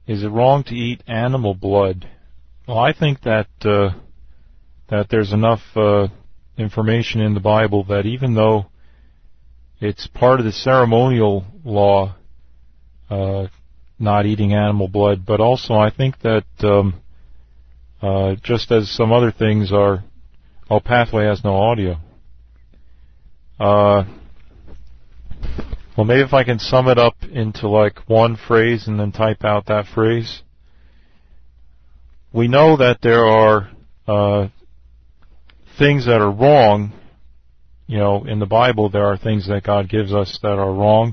is it wrong to eat animal blood? Well, I think that that there's enough information in the Bible that even though it's part of the ceremonial law, not eating animal blood, but also I think that just as some other things are... Oh, Pathway has no audio. Well, maybe if I can sum it up into like one phrase and then type out that phrase. We know that there are things that are wrong. You know, in the Bible there are things that God gives us that are wrong.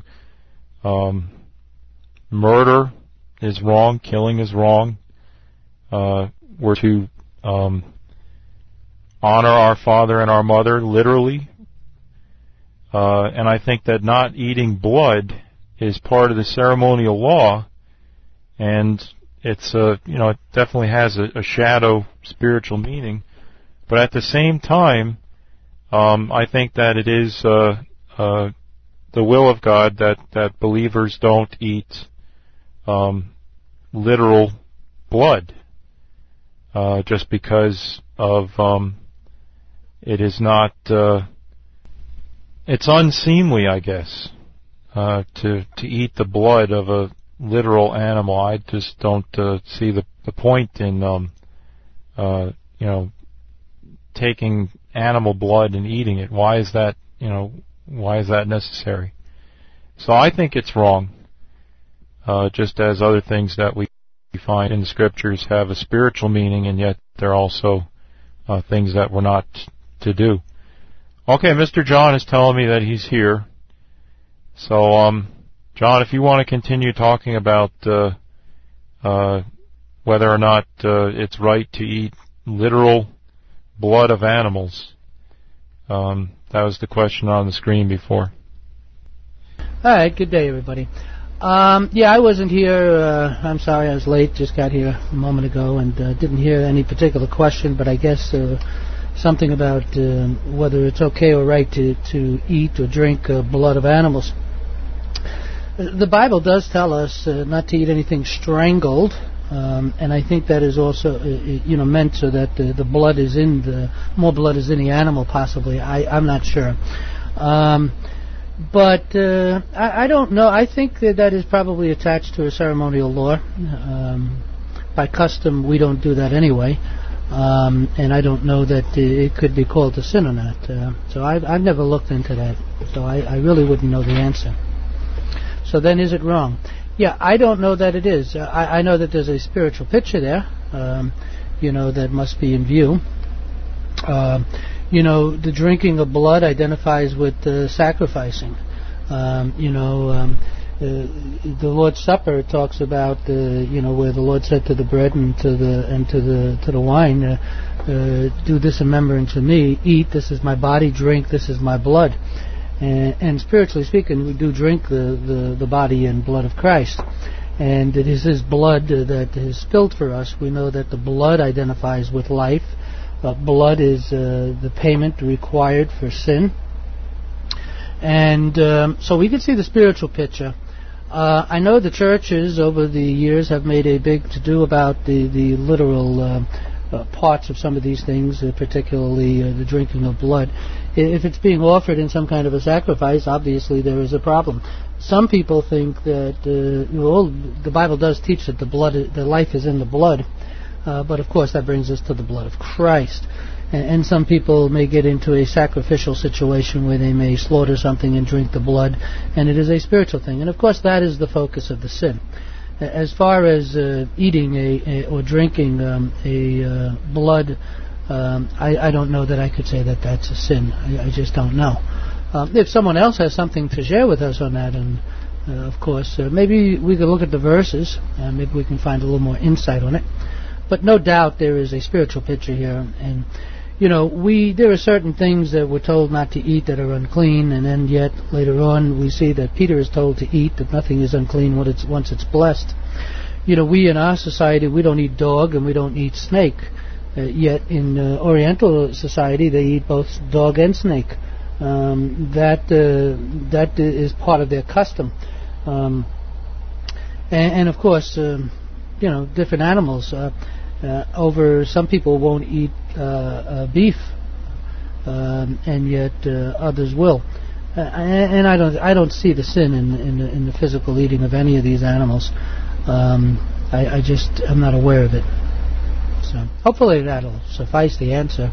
Murder is wrong. Killing is wrong. We're to honor our father and our mother, literally. And I think that not eating blood is part of the ceremonial law, and it's it definitely has a shadow spiritual meaning. But at the same time, I think that it is the will of God that believers don't eat literal blood, just because of it is not. It's unseemly, I guess, to eat the blood of a literal animal. I just don't see the point in taking animal blood and eating it. Why is that necessary? So I think it's wrong, just as other things that we find in the Scriptures have a spiritual meaning, and yet they're also things that we're not to do. Okay, Mr. John is telling me that he's here. So, John, if you want to continue talking about whether or not it's right to eat literal blood of animals, that was the question on the screen before. All right, good day, everybody. I wasn't here. I'm sorry I was late. Just got here a moment ago and didn't hear any particular question, but I guess something about whether it's okay or right to eat or drink blood of animals. The Bible does tell us not to eat anything strangled, and I think that is also meant so that the blood is more blood is in the animal, possibly. I'm not sure. But I don't know. I think that is probably attached to a ceremonial law. By custom, we don't do that anyway. And I don't know that it could be called a sin or not. So I've never looked into that. So I really wouldn't know the answer. So then is it wrong? Yeah, I don't know that it is. I know that there's a spiritual picture there, that must be in view. The drinking of blood identifies with sacrificing. The Lord's Supper talks about where the Lord said to the bread and to the wine, do this in remembrance of me. Eat, this is my body. Drink, this is my blood. And spiritually speaking, we do drink the body and blood of Christ. And it is His blood that is spilled for us. We know that the blood identifies with life. Blood is the payment required for sin. And so we can see the spiritual picture. I know the churches over the years have made a big to-do about the literal parts of some of these things, particularly the drinking of blood. If it's being offered in some kind of a sacrifice, obviously there is a problem. Some people think that the Bible does teach that the life is in the blood, but of course that brings us to the blood of Christ. And some people may get into a sacrificial situation where they may slaughter something and drink the blood, and it is a spiritual thing. And of course that is the focus of the sin. As far as eating or drinking blood, I don't know that I could say that that's a sin. I just don't know. If someone else has something to share with us on that, and of course maybe we could look at the verses, maybe we can find a little more insight on it. But no doubt there is a spiritual picture here, and there are certain things that we're told not to eat that are unclean, and then yet later on we see that Peter is told to eat, that nothing is unclean once it's blessed. We in our society, we don't eat dog and we don't eat snake, yet in Oriental society they eat both dog and snake. That is part of their custom. And of course, different animals. Over some people won't eat beef, and yet others will. And I don't see the sin in the physical eating of any of these animals. I'm not aware of it. So hopefully that'll suffice the answer.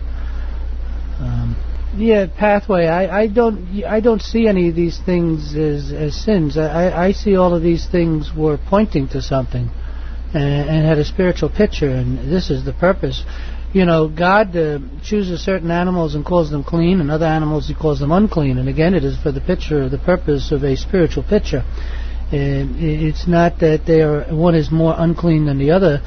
Pathway. I don't see any of these things as sins. I see all of these things were pointing to something, and had a spiritual picture. And this is the purpose. God chooses certain animals and calls them clean, and other animals He calls them unclean. And again, it is for the purpose of a spiritual picture. It's not that one is more unclean than the other.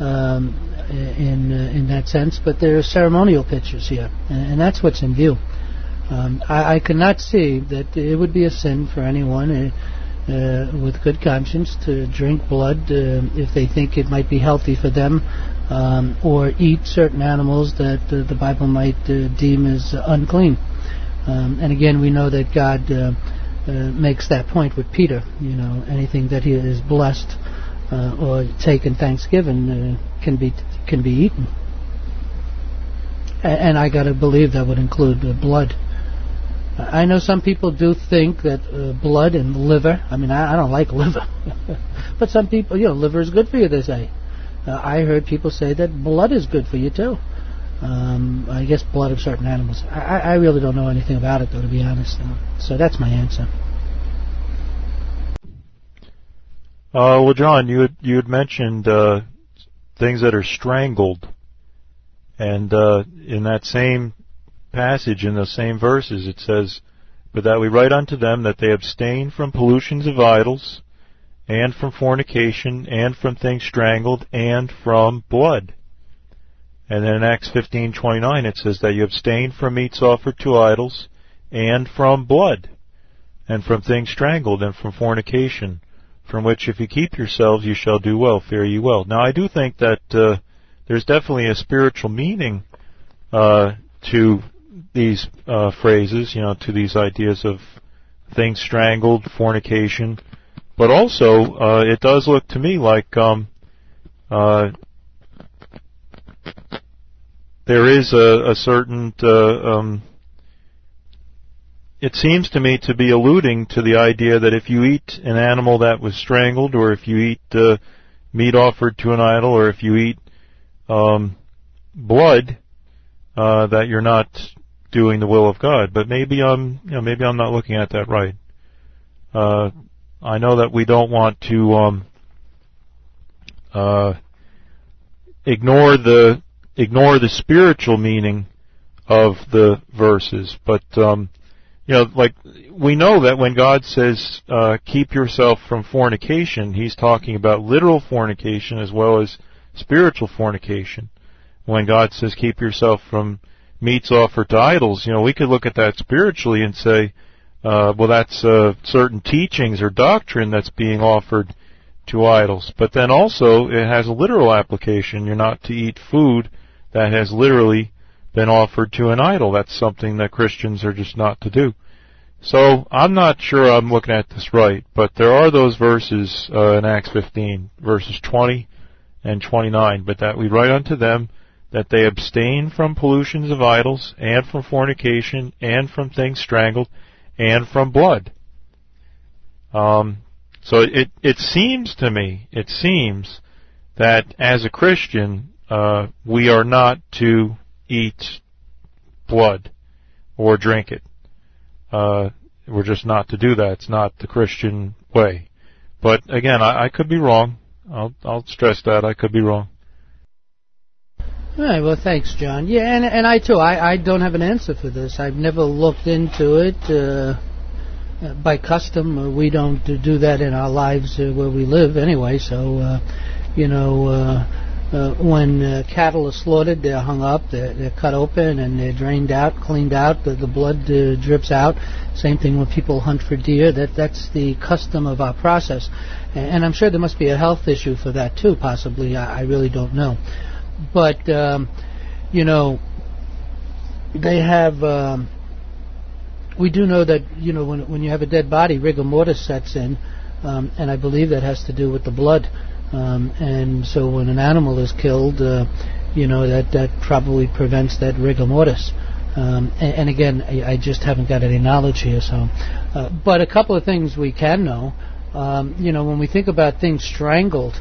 In that sense, but there are ceremonial pictures here, and that's what's in view. I cannot see that it would be a sin for anyone with good conscience to drink blood if they think it might be healthy for them, or eat certain animals that the Bible might deem as unclean. And again, we know that God makes that point with Peter. Anything that He is blessed or taken Thanksgiving can be eaten, and I got to believe that would include blood. I know some people do think that blood and liver. I mean, I don't like liver, but some people, liver is good for you, they say. I heard people say that blood is good for you too. I guess blood of certain animals. I really don't know anything about it, though, to be honest. So that's my answer. Well, John, you had mentioned things that are strangled, and in that same passage, in those same verses, it says, "But that we write unto them that they abstain from pollutions of idols, and from fornication, and from things strangled, and from blood." And then in Acts 15:29 it says that you abstain from meats offered to idols, and from blood, and from things strangled, and from fornication, from which if you keep yourselves you shall do well, fare ye well. Now I do think that there's definitely a spiritual meaning to these phrases, to these ideas of things strangled, fornication, but also it does look to me like there is a certain it seems to me to be alluding to the idea that if you eat an animal that was strangled, or if you eat meat offered to an idol, or if you eat blood, that you're not doing the will of God. But maybe I'm not looking at that right. I know that we don't want to ignore the spiritual meaning of the verses, but like we know that when God says keep yourself from fornication, He's talking about literal fornication as well as spiritual fornication. When God says keep yourself from meats offered to idols, we could look at that spiritually and say, well, that's certain teachings or doctrine that's being offered to idols. But then also it has a literal application. You're not to eat food that has literally been offered to an idol. That's something that Christians are just not to do. So I'm not sure I'm looking at this right, but there are those verses in Acts 15, verses 20 and 29, but that we write unto them that they abstain from pollutions of idols, and from fornication, and from things strangled, and from blood. So it seems to me, that as a Christian, we are not to eat blood or drink it. We're just not to do that. It's not the Christian way. But again, I could be wrong. I'll stress that I could be wrong. All right, well, thanks, John. Yeah, and I too, I don't have an answer for this. I've never looked into it. By custom, we don't do that in our lives where we live anyway. So, when cattle are slaughtered, they're hung up, they're cut open, and they're drained out, cleaned out. The blood drips out. Same thing when people hunt for deer. That's the custom of our process. And I'm sure there must be a health issue for that too, possibly. I really don't know. But, they have... we do know that, when you have a dead body, rigor mortis sets in, and I believe that has to do with the blood. And so when an animal is killed, that probably prevents that rigor mortis. And again, I just haven't got any knowledge here. So, but a couple of things we can know. When we think about things strangled,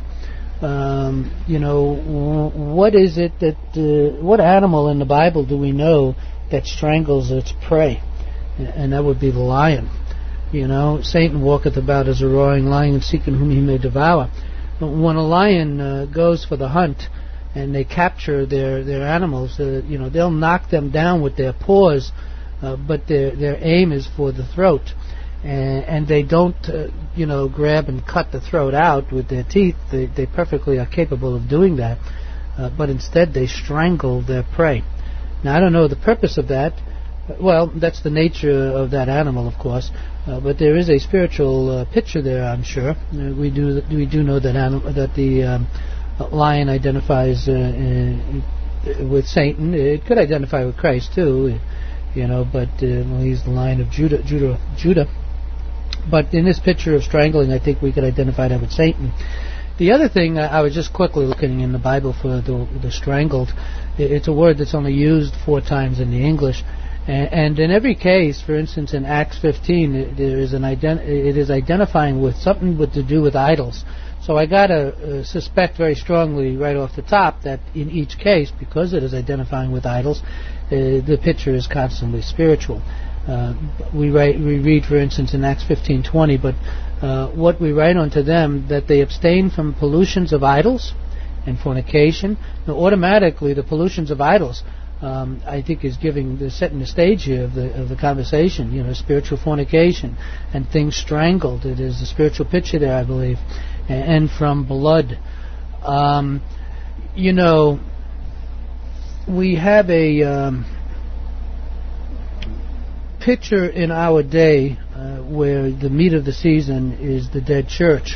what is it that what animal in the Bible do we know that strangles its prey? And that would be the lion. Satan walketh about as a roaring lion, seeking whom he may devour. When a lion goes for the hunt and they capture their animals, they'll knock them down with their paws, but their aim is for the throat. And they don't, grab and cut the throat out with their teeth. They perfectly are capable of doing that, but instead they strangle their prey. Now, I don't know the purpose of that. Well, that's the nature of that animal, of course, but there is a spiritual picture there, I'm sure. We do know that the lion identifies with Satan. It could identify with Christ too, but he's the Lion of Judah. But in this picture of strangling, I think we could identify that with Satan. The other thing, I was just quickly looking in the Bible for the strangled. It's a word that's only used 4 times in the English. And in every case, for instance, in Acts 15, it is identifying with something to do with idols. So I got to suspect very strongly right off the top that in each case, because it is identifying with idols, the picture is constantly spiritual. We read, for instance, in Acts 15:20, but what we write unto them, that they abstain from pollutions of idols and fornication. Now, automatically, the pollutions of idols, I think, is setting the stage here of the conversation. Spiritual fornication and things strangled. It is a spiritual picture there, I believe, and from blood. We have a picture in our day where the meat of the season is the dead church,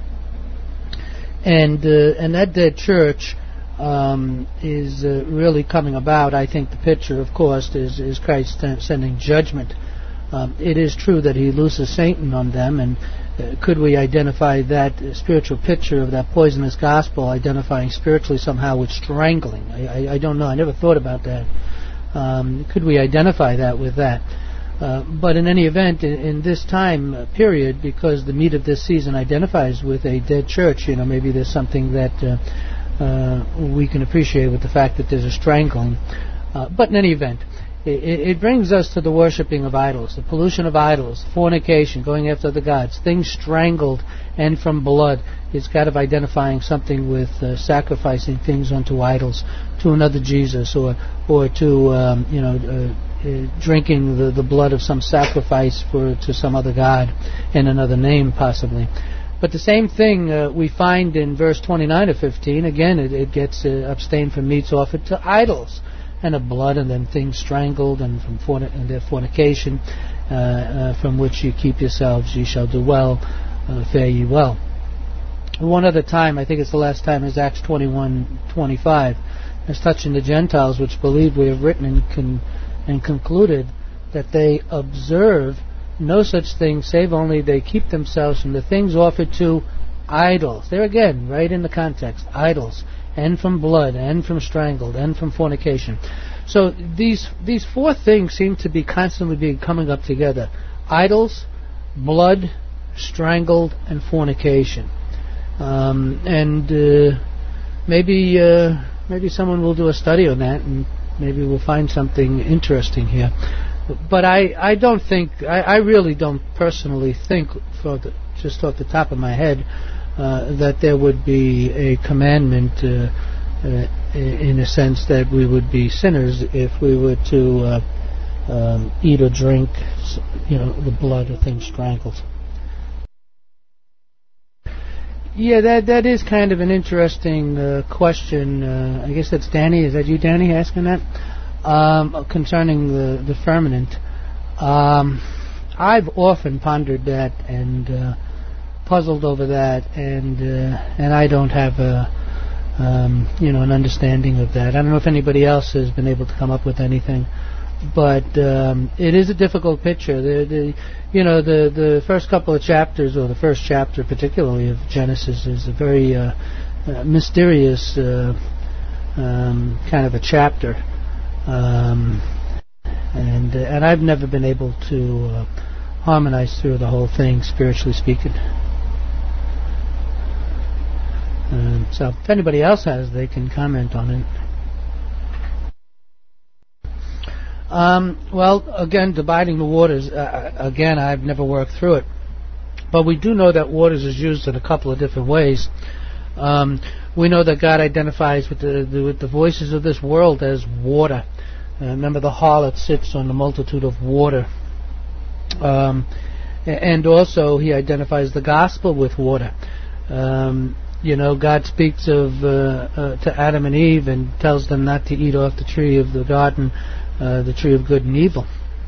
and that dead church is really coming about. I think the picture, of course, is Christ sending judgment. It is true that he looses Satan on them, and could we identify that spiritual picture of that poisonous gospel identifying spiritually somehow with strangling? I don't know. I never thought about that. Could we identify that with that? But in any event, in this time period, because the meat of this season identifies with a dead church, maybe there's something that we can appreciate with the fact that there's a strangling. But in any event, it brings us to the worshipping of idols, the pollution of idols, fornication, going after the gods, things strangled and from blood. It's kind of identifying something with sacrificing things unto idols, to another Jesus, or to drinking the blood of some sacrifice to some other god in another name, possibly. But the same thing we find in verse 29 of 15. Again, it gets abstain from meats offered to idols, and of blood, and then things strangled, and from their fornication, from which you keep yourselves, ye shall do well, fare ye well. One other time, I think it's the last time, is Acts 21:25, as touching the Gentiles, which believe we have written and concluded that they observe no such thing, save only they keep themselves from the things offered to idols. There again, right in the context, idols, and from blood, and from strangled, and from fornication. So these 4 things seem to be constantly coming up together: idols, blood, strangled, and fornication. Maybe someone will do a study on that, and maybe we'll find something interesting here. But I don't think, I really don't personally think, just off the top of my head, that there would be a commandment in a sense that we would be sinners if we were to eat or drink, the blood of things strangled. Yeah, that is kind of an interesting question. I guess that's Danny. Is that you, Danny, asking that? Concerning the firmament. I've often pondered that and puzzled over that, and I don't have an understanding of that. I don't know if anybody else has been able to come up with anything. but it is a difficult picture. The first couple of chapters, or the first chapter particularly of Genesis, is a very mysterious kind of a chapter, and I've never been able to harmonize through the whole thing, spiritually speaking. So if anybody else has, they can comment on it. Well, again, dividing the waters, again, I've never worked through it. But we do know that waters is used in a couple of different ways. We know that God identifies with the voices of this world as water. Remember, the harlot sits on the multitude of water. And also, he identifies the gospel with water. God speaks to Adam and Eve and tells them not to eat off the tree of the garden, the tree of good and evil.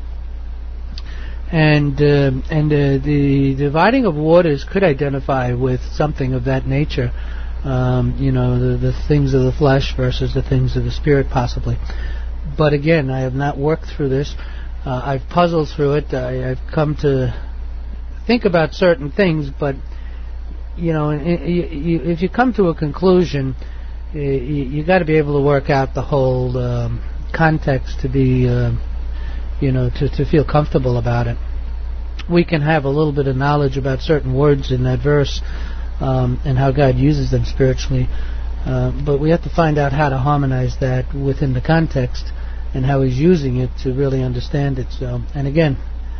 And the dividing of waters could identify with something of that nature. The things of the flesh versus the things of the spirit, possibly. But again, I have not worked through this. I've puzzled through it. I've come to think about certain things, but if you come to a conclusion, you got to be able to work out the whole context to be, to feel comfortable about it. We can have a little bit of knowledge about certain words in that verse and how God uses them spiritually, but we have to find out how to harmonize that within the context and how He's using it to really understand it. So, and again,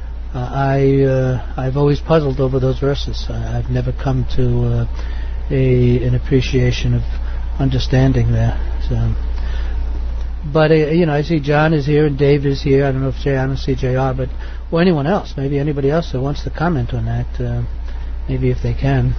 I've always puzzled over those verses. I've never come to an appreciation of understanding there. So, but I see John is here and Dave is here. I don't know if I don't see JR, but or anyone else. Maybe anybody else that wants to comment on that. Maybe if they can.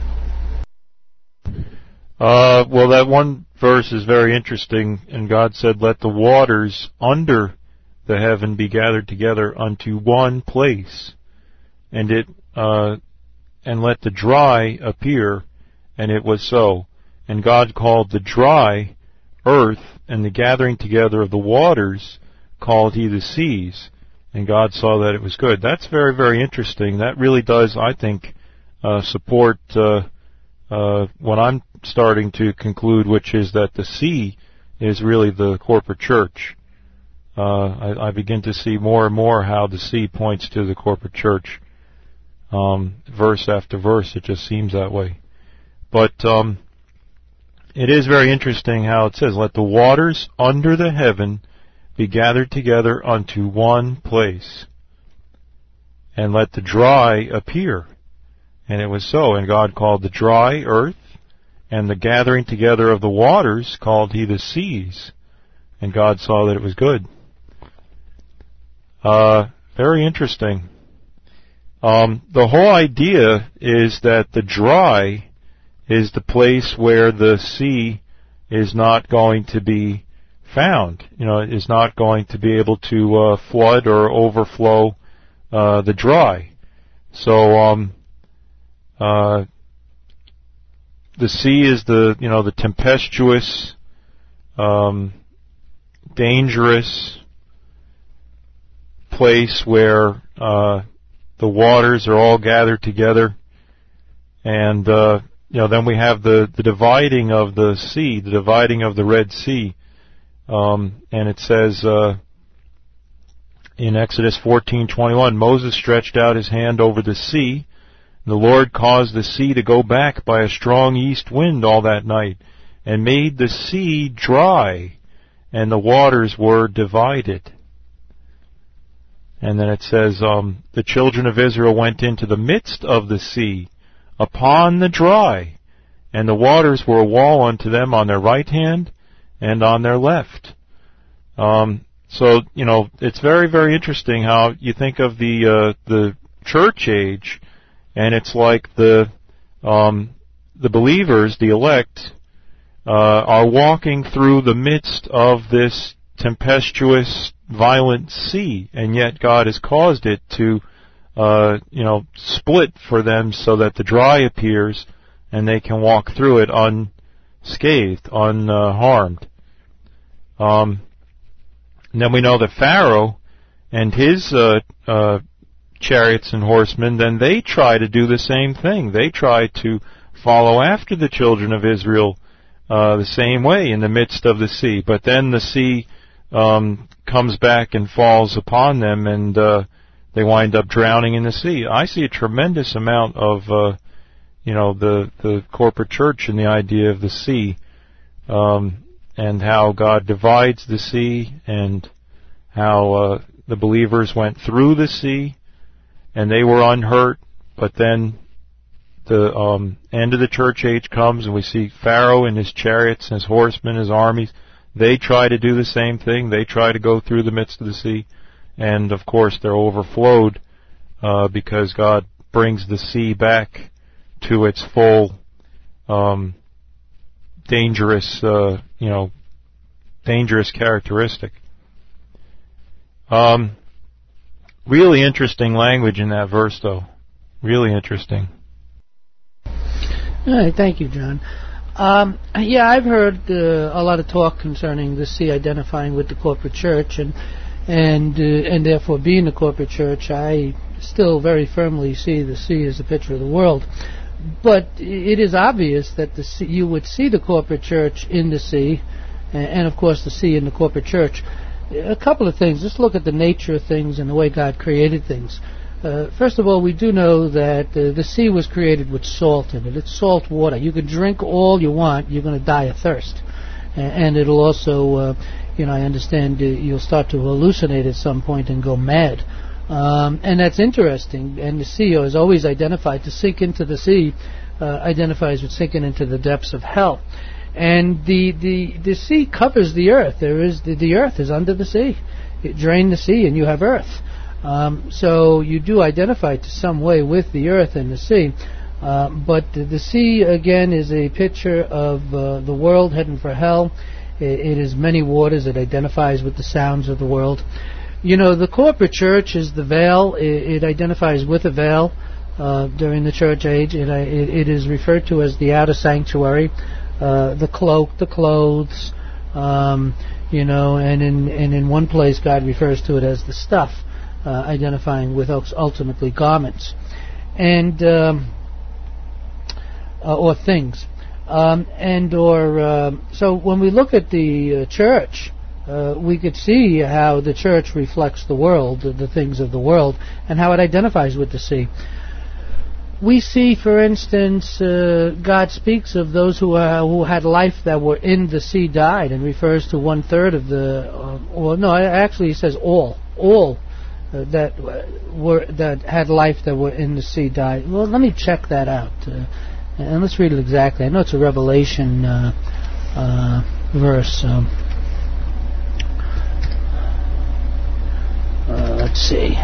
Well, that one verse is very interesting. And God said, "Let the waters under the heaven be gathered together unto one place, and let the dry appear, and it was so. And God called the dry earth, and the gathering together of the waters called He the seas. And God saw that it was good." That's very, very interesting. That really does, I think, support what I'm starting to conclude, which is that the sea is really the corporate church. I begin to see more and more how the sea points to the corporate church. Verse after verse, it just seems that way. But it is very interesting how it says, "Let the waters under the heaven be gathered together unto one place, and let the dry appear." And it was so. And God called the dry earth, and the gathering together of the waters called He the seas. And God saw that it was good. Very interesting. The whole idea is that the dry is the place where the sea is not going to be found. Is not going to be able to flood or overflow the dry. So the sea is the tempestuous, dangerous place where the waters are all gathered together, and then we have the dividing of the sea, the dividing of the Red Sea, and it says in Exodus 14:21, Moses stretched out his hand over the sea, and the Lord caused the sea to go back by a strong east wind all that night, and made the sea dry, and the waters were divided. And then it says, the children of Israel went into the midst of the sea, upon the dry, and the waters were a wall unto them on their right hand and on their left. So, it's very, very interesting how you think of the church age, and it's like the believers, the elect, are walking through the midst of this tempestuous, violent sea, and yet God has caused it to, split for them so that the dry appears and they can walk through it unscathed, unharmed. And then we know that Pharaoh and his chariots and horsemen, then they try to do the same thing. They try to follow after the children of Israel the same way in the midst of the sea. But then the sea comes back and falls upon them, and they wind up drowning in the sea. I see a tremendous amount of the corporate church in the idea of the sea, and how God divides the sea, and how the believers went through the sea, and they were unhurt. But then the end of the church age comes, and we see Pharaoh and his chariots and his horsemen, his armies. They try to do the same thing. They try to go through the midst of the sea, and of course they're overflowed because God brings the sea back to its full dangerous characteristic. Really interesting language in that verse, though. Really interesting. All right, thank you, John. I've heard a lot of talk concerning the sea identifying with the corporate church, and therefore being the corporate church. I still very firmly see the sea as a picture of the world. But it is obvious that you would see the corporate church in the sea, and of course the sea in the corporate church. A couple of things. Let's look at the nature of things and the way God created things. First of all, we do know that the sea was created with salt in it. It's salt water. You can drink all you want, you're going to die of thirst. And it'll also, I understand you'll start to hallucinate at some point and go mad. And that's interesting. And the sea is always identified. To sink into the sea identifies with sinking into the depths of hell. And the sea covers the earth. The earth is under the sea. You drain the sea and you have earth. So you do identify to some way with the earth and the sea. But the sea, again, is a picture of the world heading for hell. It is many waters. It identifies with the sounds of the world. The corporate church is the veil. It identifies with a veil during the church age. It is referred to as the outer sanctuary, the cloak, the clothes, and in one place God refers to it as the stuff, identifying with ultimately garments and or things, so when we look at the church, we could see how the church reflects the world, the things of the world, and how it identifies with the sea. We see, for instance, God speaks of those who had life that were in the sea died, and refers to 1/3 of actually he says all that had life that were in the sea died. Well, let me check that out, and let's read it exactly. I know it's a Revelation verse. Let's see.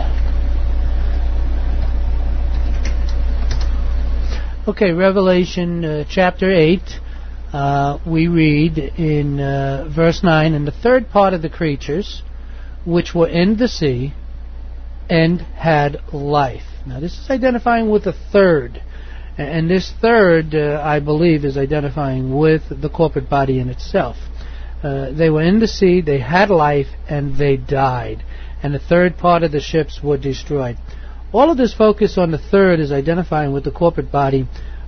Okay, Revelation chapter 8, we read in verse 9, "And the third part of the creatures which were in the sea and had life." Now this is identifying with a third. And this third, I believe, is identifying with the corporate body in itself. They were in the sea, they had life, and they died. And the third part of the ships were destroyed. All of this focus on the third is identifying with the corporate body,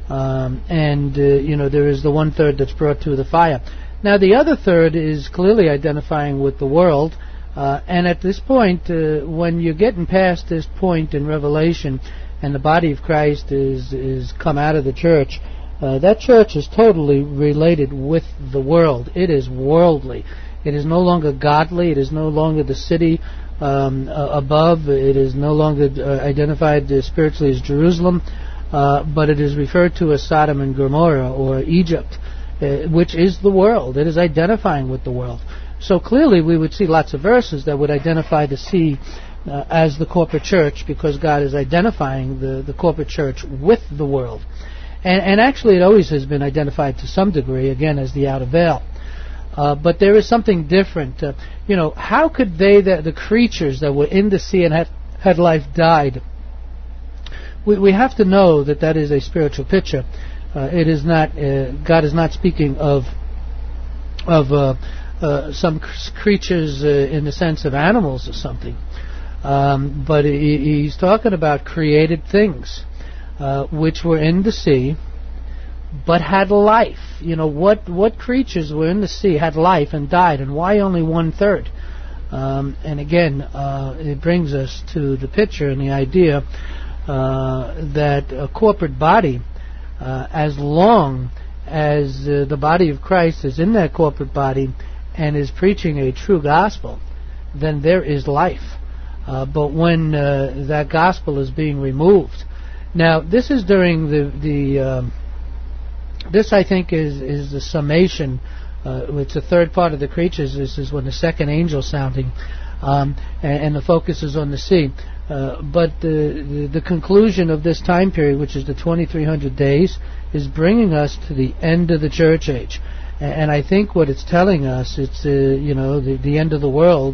there is the 1/3 that's brought to the fire. Now the other third is clearly identifying with the world, and at this point, when you're getting past this point in Revelation, and the body of Christ is come out of the church, that church is totally related with the world. It is worldly. It is no longer godly. It is no longer the city above. It is no longer identified spiritually as Jerusalem, but it is referred to as Sodom and Gomorrah, or Egypt, which is the world. It is identifying with the world. So clearly we would see lots of verses that would identify the sea as the corporate church, because God is identifying the corporate church with the world. And actually it always has been identified to some degree, again, as the outer veil. But there is something different. How could the creatures that were in the sea and had life died? We have to know that is a spiritual picture. It is not. God is not speaking of some creatures in the sense of animals or something. But he's talking about created things which were in the sea but had life. You know, what creatures were in the sea, had life and died, and why only 1/3? And again, it brings us to the picture and the idea that a corporate body, as long as the body of Christ is in that corporate body and is preaching a true gospel, then there is life. But when that gospel is being removed, now this is during this I think is the summation. It's the third part of the creatures. This is when the second angel sounding, and the focus is on the sea. But the conclusion of this time period, which is the 2300 days, is bringing us to the end of the church age. And I think what it's telling us, it's the end of the world.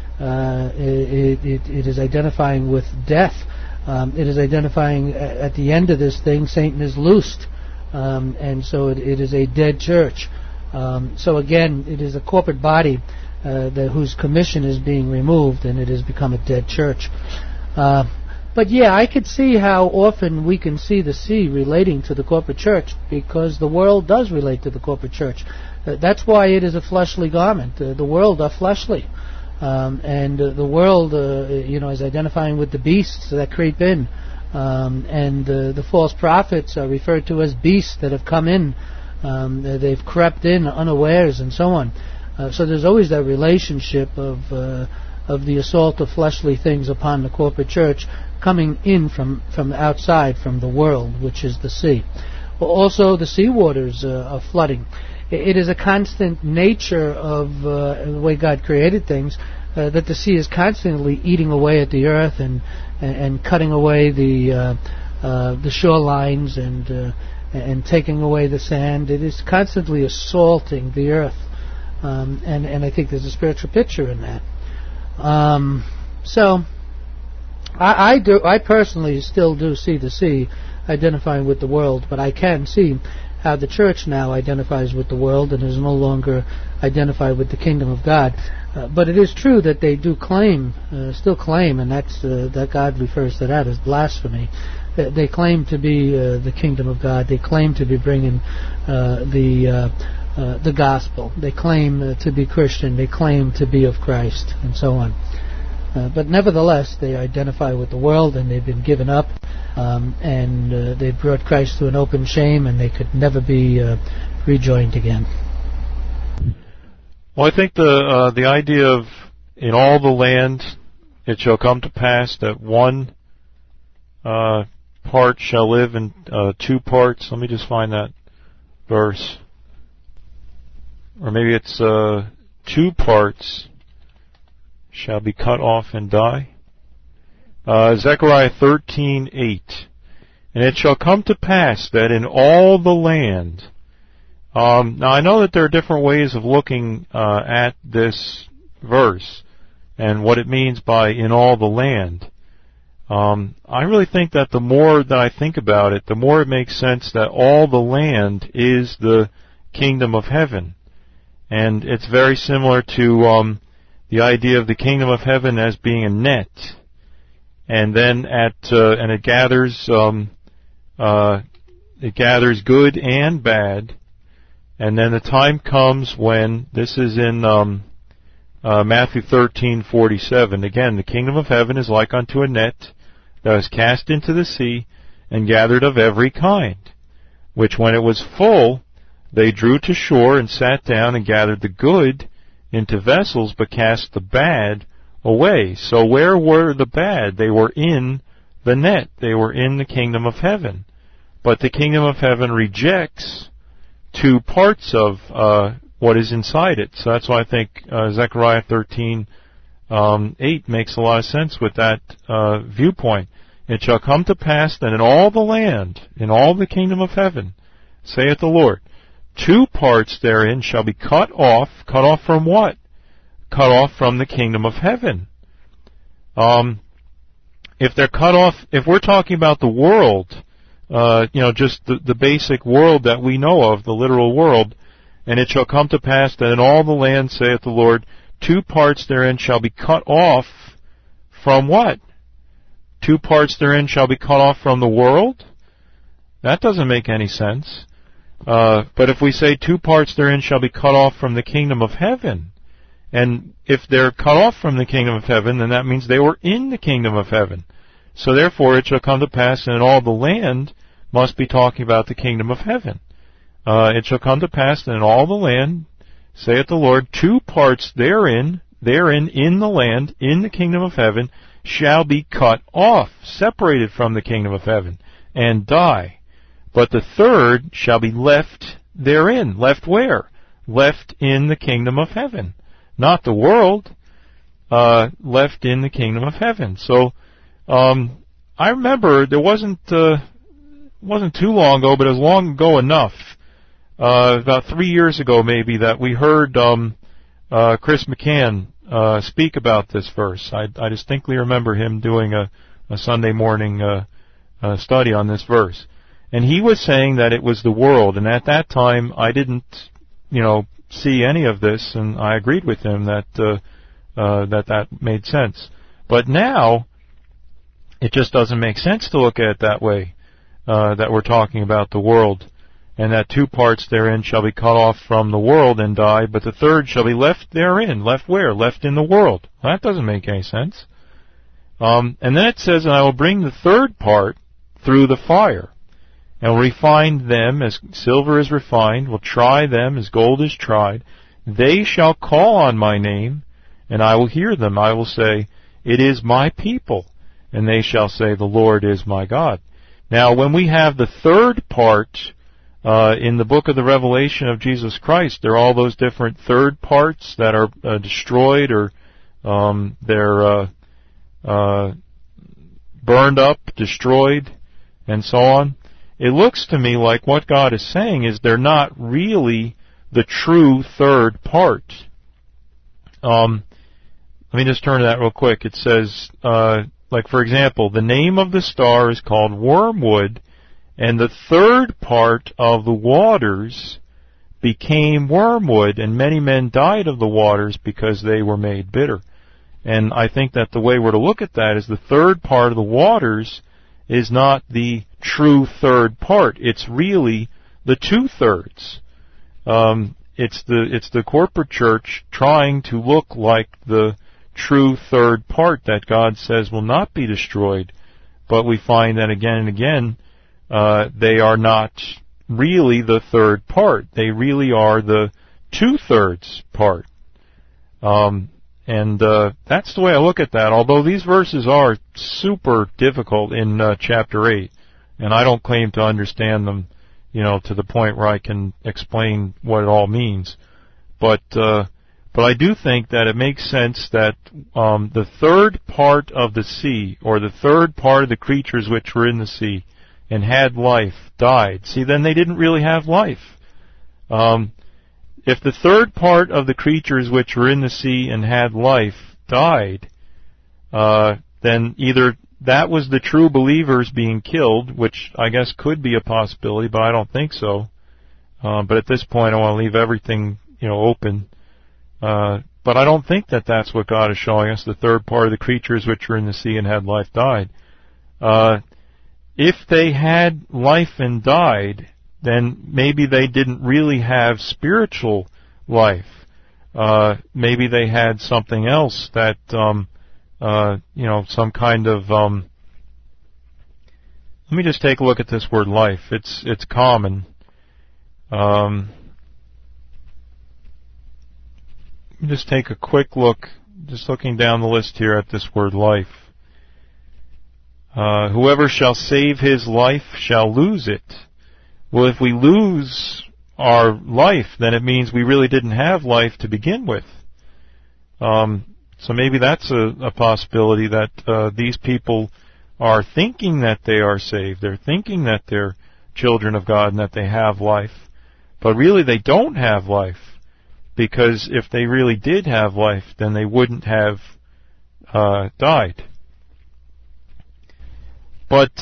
It is identifying with death. It is identifying at the end of this thing, Satan is loosed, and so it is a dead church. So again, it is a corporate body whose commission is being removed, and it has become a dead church. But yeah, I could see how often we can see the sea relating to the corporate church, because the world does relate to the corporate church. That's why it is a fleshly garment. The world are fleshly. And the world, is identifying with the beasts that creep in. And the false prophets are referred to as beasts that have come in. They've crept in unawares and so on. So there's always that relationship of the assault of fleshly things upon the corporate church coming in from outside, from the world, which is the sea. Also, the sea waters are flooding. It is a constant nature of the way God created things, that the sea is constantly eating away at the earth and cutting away the shorelines and taking away the sand. It is constantly assaulting the earth, and I think there's a spiritual picture in that. So I personally still do see the sea identifying with the world, but I can see how the church now identifies with the world and is no longer identified with the kingdom of God. But it is true that they do still claim, and that's that God refers to that as blasphemy. They claim to be the kingdom of God. They claim to be bringing the gospel. They claim to be Christian. They claim to be of Christ, and so on. But nevertheless, they identify with the world, and they've been given up, and they brought Christ to an open shame, and they could never be rejoined again. Well, I think the idea of in all the land it shall come to pass that one part shall live in two parts. Let me just find that verse. Or maybe it's 2 parts shall be cut off and die. Zechariah 13:8. And it shall come to pass that in all the land. Now I know that there are different ways of looking at this verse and what it means by in all the land. I really think that the more that I think about it, the more it makes sense that all the land is the kingdom of heaven. And it's very similar to the idea of the kingdom of heaven as being a net, and then and it gathers good and bad, and then the time comes when this is in Matthew 13:47. Again, the kingdom of heaven is like unto a net that was cast into the sea and gathered of every kind, which when it was full, they drew to shore and sat down and gathered the good into vessels, but cast the bad away. So where were the bad? They were in the net. They were in the kingdom of heaven. But the kingdom of heaven rejects 2 parts of what is inside it. So that's why I think Zechariah 13:8 makes a lot of sense with that viewpoint. It shall come to pass that in all the land, in all the kingdom of heaven, saith the Lord, 2 parts therein shall be cut off. Cut off from what? Cut off from the kingdom of heaven. If they're cut off, if we're talking about the world, just the basic world that we know of, the literal world, And it shall come to pass that in all the land, saith the Lord, 2 parts therein shall be cut off from what? 2 parts therein shall be cut off from the world? That doesn't make any sense. But if we say 2 parts therein shall be cut off from the kingdom of heaven, and if they're cut off from the kingdom of heaven, then that means they were in the kingdom of heaven. So therefore it shall come to pass, and in all the land must be talking about the kingdom of heaven. It shall come to pass that in all the land, saith the Lord, 2 parts therein, in the land, in the kingdom of heaven, shall be cut off, separated from the kingdom of heaven, and die. But the third shall be left therein. Left where? Left in the kingdom of heaven. Not the world, left in the kingdom of heaven. So, I remember there wasn't too long ago, but it was long ago enough, about 3 years ago maybe, that we heard Chris McCann speak about this verse. I distinctly remember him doing a Sunday morning study on this verse. And he was saying that it was the world, and at that time I didn't, see any of this, and I agreed with him that that made sense. But now, it just doesn't make sense to look at it that way, that we're talking about the world, and that 2 parts therein shall be cut off from the world and die, but the third shall be left therein. Left where? Left in the world. Well, that doesn't make any sense. And then it says, and I will bring the third part through the fire, and will refine them as silver is refined, will try them as gold is tried. They shall call on my name, and I will hear them. I will say, it is my people. And they shall say, the Lord is my God. Now, when we have the third part in the book of the Revelation of Jesus Christ, there are all those different third parts that are destroyed, or they're burned up, destroyed, and so on. It looks to me like what God is saying is they're not really the true third part. Let me just turn to that real quick. It says, like for example, the name of the star is called wormwood, and the third part of the waters became wormwood, and many men died of the waters because they were made bitter. And I think that the way we're to look at that is the third part of the waters is not the true third part. It's really the 2/3. It's the corporate church trying to look like the true third part that God says will not be destroyed. But we find that again and again, they are not really the third part. They really are the 2/3 part. And that's the way I look at that, although these verses are super difficult in chapter 8, and I don't claim to understand them, to the point where I can explain what it all means. But I do think that it makes sense that the third part of the sea, or the third part of the creatures which were in the sea and had life, died. See, then they didn't really have life. If the third part of the creatures which were in the sea and had life died, then either that was the true believers being killed, which I guess could be a possibility, but I don't think so. But at this point I want to leave everything, open. But I don't think that that's what God is showing us. The third part of the creatures which were in the sea and had life died. If they had life and died, then maybe they didn't really have spiritual life. Maybe they had something else that, some kind of, let me just take a look at this word life. It's common. Let me just take a quick look, just looking down the list here at this word life. Whoever shall save his life shall lose it. Well, if we lose our life, then it means we really didn't have life to begin with. So maybe that's a possibility, that these people are thinking that they are saved. They're thinking that they're children of God and that they have life. But really they don't have life, because if they really did have life, then they wouldn't have died. But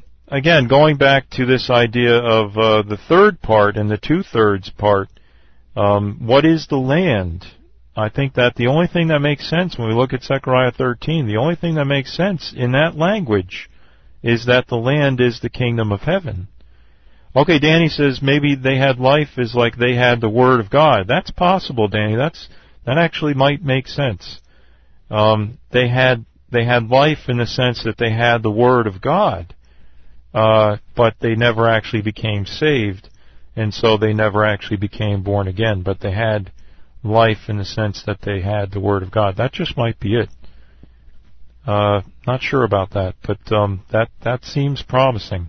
again, going back to this idea of the third part and the 2/3 part, What is the land? I think that the only thing that makes sense when we look at Zechariah 13, the only thing that makes sense in that language is that the land is the kingdom of heaven. Okay, Danny says maybe they had life as like they had the Word of God. That's possible, Danny. That actually might make sense. They had life in the sense that they had the Word of God, but they never actually became saved, and so they never actually became born again. But they had life in the sense that they had the Word of God. That just might be it. Not sure about that, but that seems promising.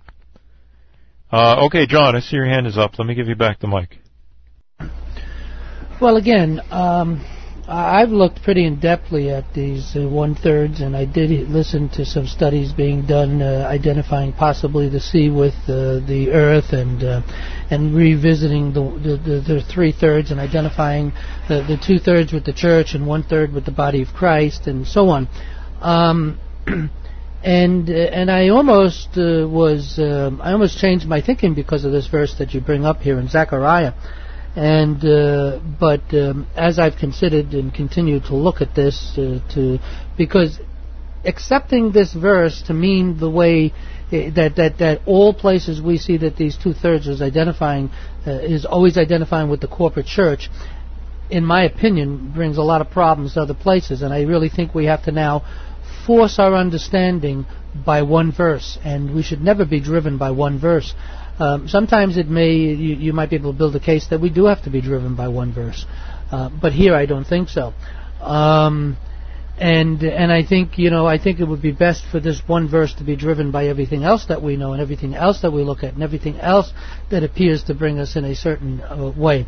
Okay, John, I see your hand is up. Let me give you back the mic. Well, again, I've looked pretty in-depthly at these one-thirds, and I did listen to some studies being done identifying possibly the sea with the earth, and revisiting the three-thirds and identifying the two-thirds with the church and one-third with the body of Christ, and so on. And I almost changed my thinking because of this verse that you bring up here in Zechariah. But as I've considered and continued to look at this, because accepting this verse to mean the way that all places we see that these two-thirds is identifying is always identifying with the corporate church, in my opinion, brings a lot of problems to other places. And I really think we have to now force our understanding by one verse, and we should never be driven by one verse. Sometimes you might be able to build a case that we do have to be driven by one verse, but here I don't think so. And I think it would be best for this one verse to be driven by everything else that we know and everything else that we look at and everything else that appears to bring us in a certain way.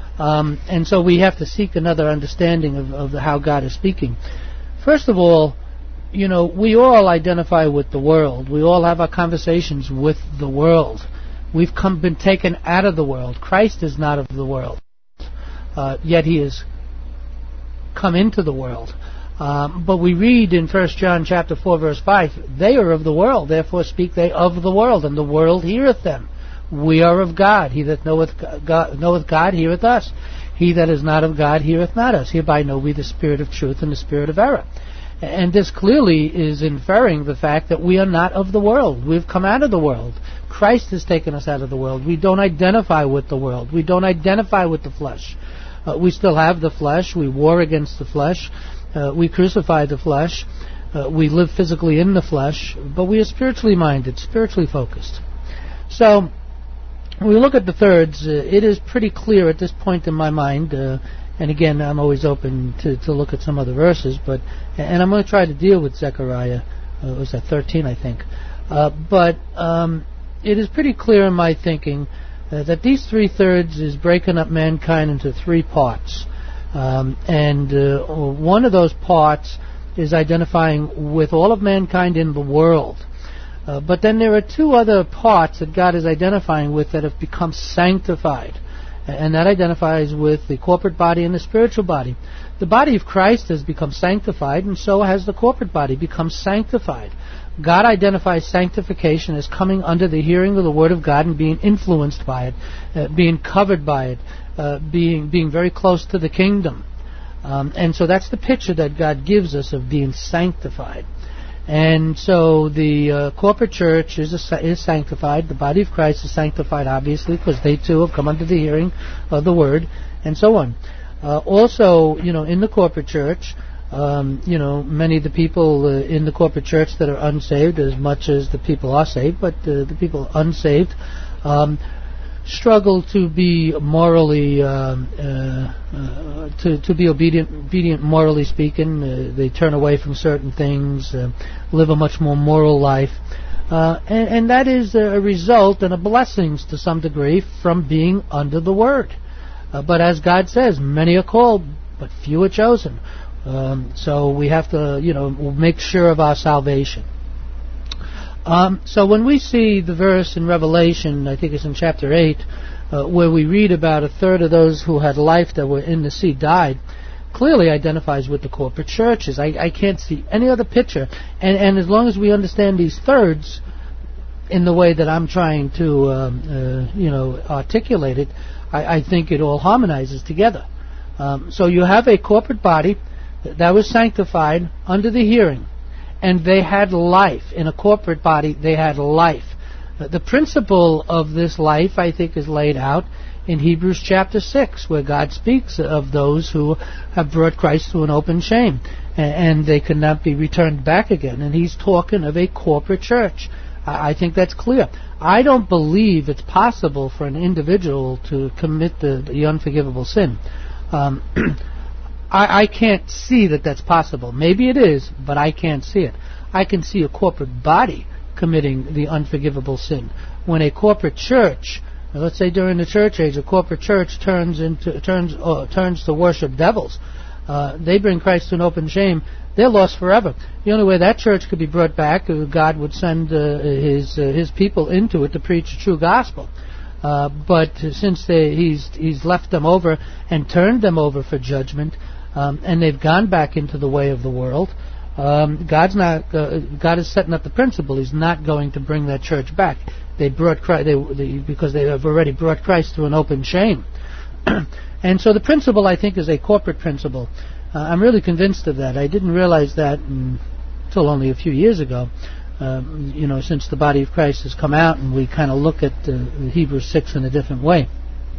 And so we have to seek another understanding of how God is speaking. First of all, we all identify with the world. We all have our conversations with the world. We've been taken out of the world. Christ is not of the world, yet He has come into the world. But we read in 1 John chapter 4, verse 5, they are of the world, therefore speak they of the world, and the world heareth them. We are of God. He that knoweth God heareth us. He that is not of God heareth not us. Hereby know we the spirit of truth and the spirit of error. And this clearly is inferring the fact that we are not of the world. We've come out of the world. Christ has taken us out of the world. We don't identify with the world. We don't identify with the flesh. We still have the flesh. We war against the flesh. We crucify the flesh. We live physically in the flesh. But we are spiritually minded, spiritually focused. So, when we look at the thirds, it is pretty clear at this point in my mind, and again, I'm always open to look at some other verses, and I'm going to try to deal with Zechariah, was that 13, I think. But it is pretty clear in my thinking that these three-thirds is breaking up mankind into three parts. And one of those parts is identifying with all of mankind in the world. But then there are two other parts that God is identifying with that have become sanctified. And that identifies with the corporate body and the spiritual body. The body of Christ has become sanctified, and so has the corporate body become sanctified. God identifies sanctification as coming under the hearing of the Word of God and being influenced by it, being covered by it, being very close to the kingdom. And so that's the picture that God gives us of being sanctified. And so the corporate church is sanctified. The body of Christ is sanctified, obviously, because they too have come under the hearing of the Word, and so on. Also, in the corporate church, many of the people in the corporate church that are unsaved, as much as the people are saved, but the people unsaved struggle to be morally, to be obedient morally speaking. They turn away from certain things, live a much more moral life. And that is a result and a blessing to some degree from being under the Word. But as God says, many are called, but few are chosen. So we have to, make sure of our salvation. So when we see the verse in Revelation, I think it's in chapter 8, where we read about a third of those who had life that were in the sea died, clearly identifies with the corporate churches. I can't see any other picture. And as long as we understand these thirds, in the way that I'm trying to, articulate it, I think it all harmonizes together. So you have a corporate body that was sanctified under the hearing, and they had life. In a corporate body, they had life. The principle of this life, I think, is laid out in Hebrews chapter 6, where God speaks of those who have brought Christ to an open shame, and they could not be returned back again. And he's talking of a corporate church. I think that's clear. I don't believe it's possible for an individual to commit the unforgivable sin. I can't see that that's possible. Maybe it is, but I can't see it. I can see a corporate body committing the unforgivable sin. When a corporate church, let's say during the church age, a corporate church turns to worship devils, they bring Christ to an open shame, they're lost forever. The only way that church could be brought back, God would send his people into it to preach the true gospel. But since he's left them over and turned them over for judgment, and they've gone back into the way of the world, God is setting up the principle. He's not going to bring that church back. They brought Christ because they have already brought Christ to an open shame. And so the principle, I think, is a corporate principle. I'm really convinced of that. I didn't realize that until only a few years ago. Since the body of Christ has come out, and we kind of look at Hebrews 6 in a different way.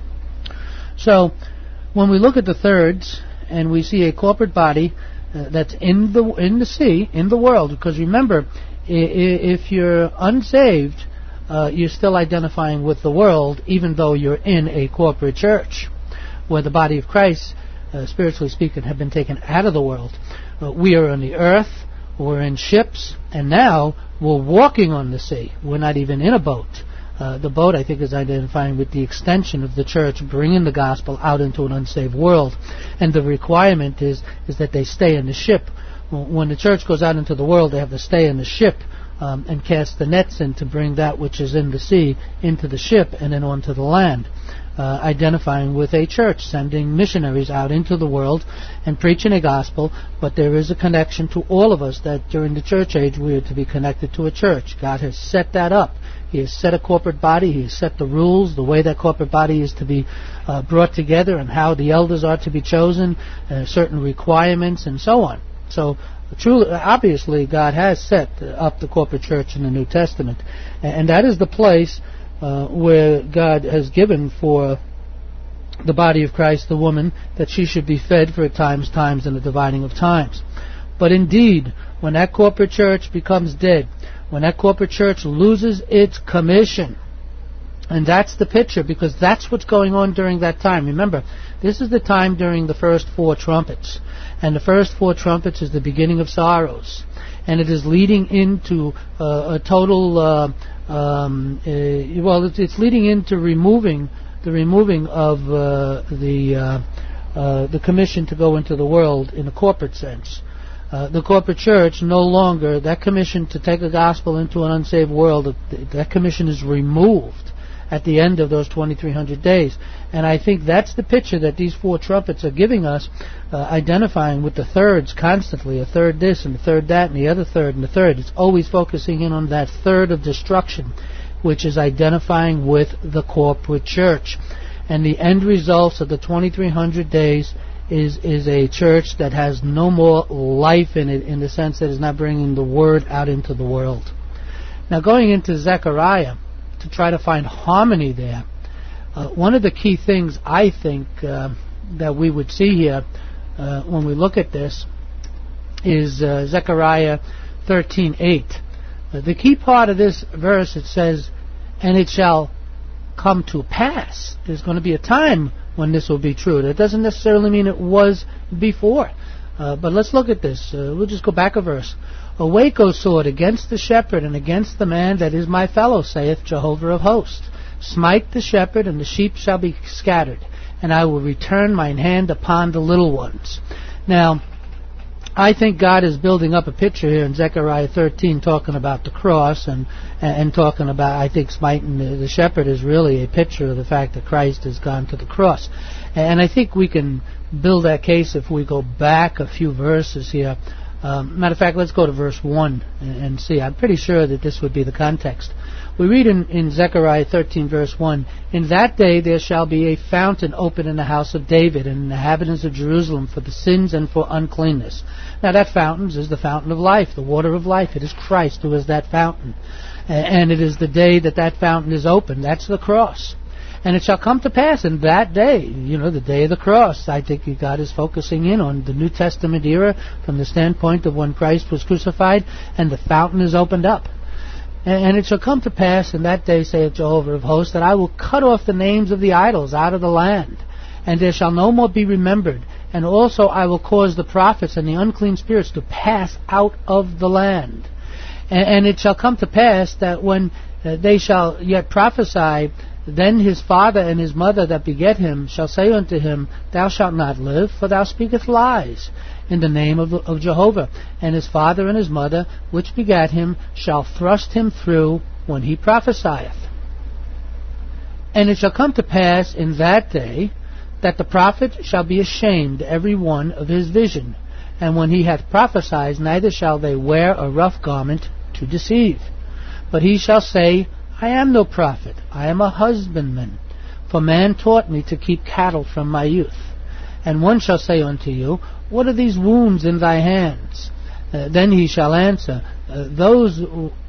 So, when we look at the thirds, and we see a corporate body that's in the sea, in the world, because remember, if you're unsaved, you're still identifying with the world, even though you're in a corporate church, where the body of Christ, spiritually speaking, have been taken out of the world. We are on the earth, we're in ships, and now we're walking on the sea. We're not even in a boat. The boat, I think, is identifying with the extension of the church, bringing the gospel out into an unsaved world. And the requirement is that they stay in the ship. When the church goes out into the world, they have to stay in the ship and cast the nets in to bring that which is in the sea into the ship and then onto the land. Identifying with a church, sending missionaries out into the world and preaching a gospel, but there is a connection to all of us that during the church age we are to be connected to a church. God has set that up. He has set a corporate body. He has set the rules, the way that corporate body is to be brought together and how the elders are to be chosen, certain requirements and so on. So truly, obviously, God has set up the corporate church in the New Testament, and that is the place where God has given for the body of Christ, the woman, that she should be fed for times and the dividing of times. But indeed, when that corporate church becomes dead, when that corporate church loses its commission, and that's the picture, because that's what's going on during that time. Remember, this is the time during the first 4 trumpets, and the first 4 trumpets is the beginning of sorrows, and it is leading into a total it's leading into removing of the commission to go into the world in a corporate sense. The corporate church no longer, that commission to take the gospel into an unsaved world, that commission is removed at the end of those 2,300 days. And I think that's the picture that these 4 trumpets are giving us, identifying with the thirds constantly, a third this and a third that and the other third and the third. It's always focusing in on that third of destruction, which is identifying with the corporate church. And the end results of the 2,300 days is a church that has no more life in it, in the sense that it's not bringing the word out into the world. Now, going into Zechariah, to try to find harmony there, one of the key things I think that we would see here when we look at this is Zechariah 13:8. The key part of this verse, it says, "And it shall come to pass." There's going to be a time when this will be true. That doesn't necessarily mean it was before. But let's look at this. We'll just go back a verse. "Awake, O sword, against the shepherd, and against the man that is my fellow, saith Jehovah of hosts. Smite the shepherd, and the sheep shall be scattered, and I will return mine hand upon the little ones." Now, I think God is building up a picture here in Zechariah 13, talking about the cross, and talking about, I think, smiting the shepherd is really a picture of the fact that Christ has gone to the cross. And I think we can build that case if we go back a few verses here. Matter of fact, let's go to verse 1 and see. I'm pretty sure that this would be the context. We read in Zechariah 13, verse 1, "In that day there shall be a fountain open in the house of David and in the inhabitants of Jerusalem for the sins and for uncleanness." Now that fountain is the fountain of life, the water of life. It is Christ who is that fountain. And it is the day that that fountain is open. That's the cross. And it shall come to pass in that day, the day of the cross. I think God is focusing in on the New Testament era from the standpoint of when Christ was crucified and the fountain is opened up. And it shall come to pass in that day, saith Jehovah of hosts, that I will cut off the names of the idols out of the land, and there shall no more be remembered. And also I will cause the prophets and the unclean spirits to pass out of the land. And it shall come to pass that when they shall yet prophesy, then his father and his mother that beget him shall say unto him, Thou shalt not live, for thou speakest lies in the name of Jehovah. And his father and his mother, which begat him, shall thrust him through when he prophesieth. And it shall come to pass in that day that the prophet shall be ashamed every one of his vision. And when he hath prophesied, neither shall they wear a rough garment to deceive. But he shall say, I am no prophet, I am a husbandman. For man taught me to keep cattle from my youth. And one shall say unto you, What are these wounds in thy hands? Then he shall answer, Those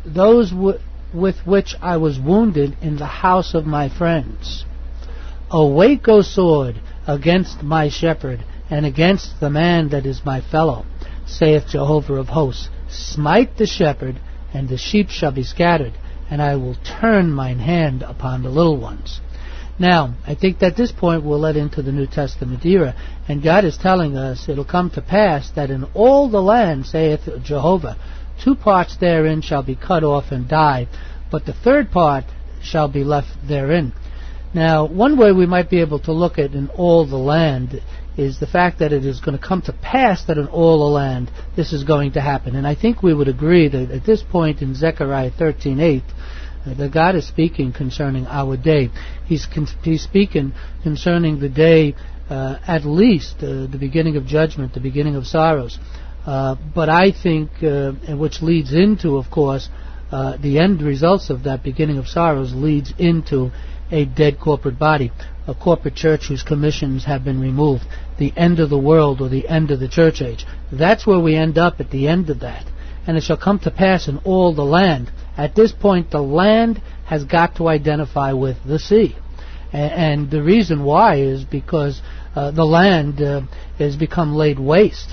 with which I was wounded in the house of my friends. Awake, O sword, against my shepherd, and against the man that is my fellow, saith Jehovah of hosts. Smite the shepherd, and the sheep shall be scattered, and I will turn mine hand upon the little ones. Now, I think that this point we'll let into the New Testament era, and God is telling us it'll come to pass that in all the land, saith Jehovah, 2 parts therein shall be cut off and die, but the 3rd part shall be left therein. Now, one way we might be able to look at in all the land is the fact that it is going to come to pass that in all the land this is going to happen. And I think we would agree that at this point in Zechariah 13:8, that God is speaking concerning our day. He's speaking concerning the day, at least the beginning of judgment, the beginning of sorrows. But I think, which leads into, of course, the end results of that beginning of sorrows leads into a dead corporate body, a corporate church whose commissions have been removed, the end of the world or the end of the church age. That's where we end up at the end of that. And it shall come to pass in all the land. At this point, the land has got to identify with the sea. And the reason why is because the land has become laid waste.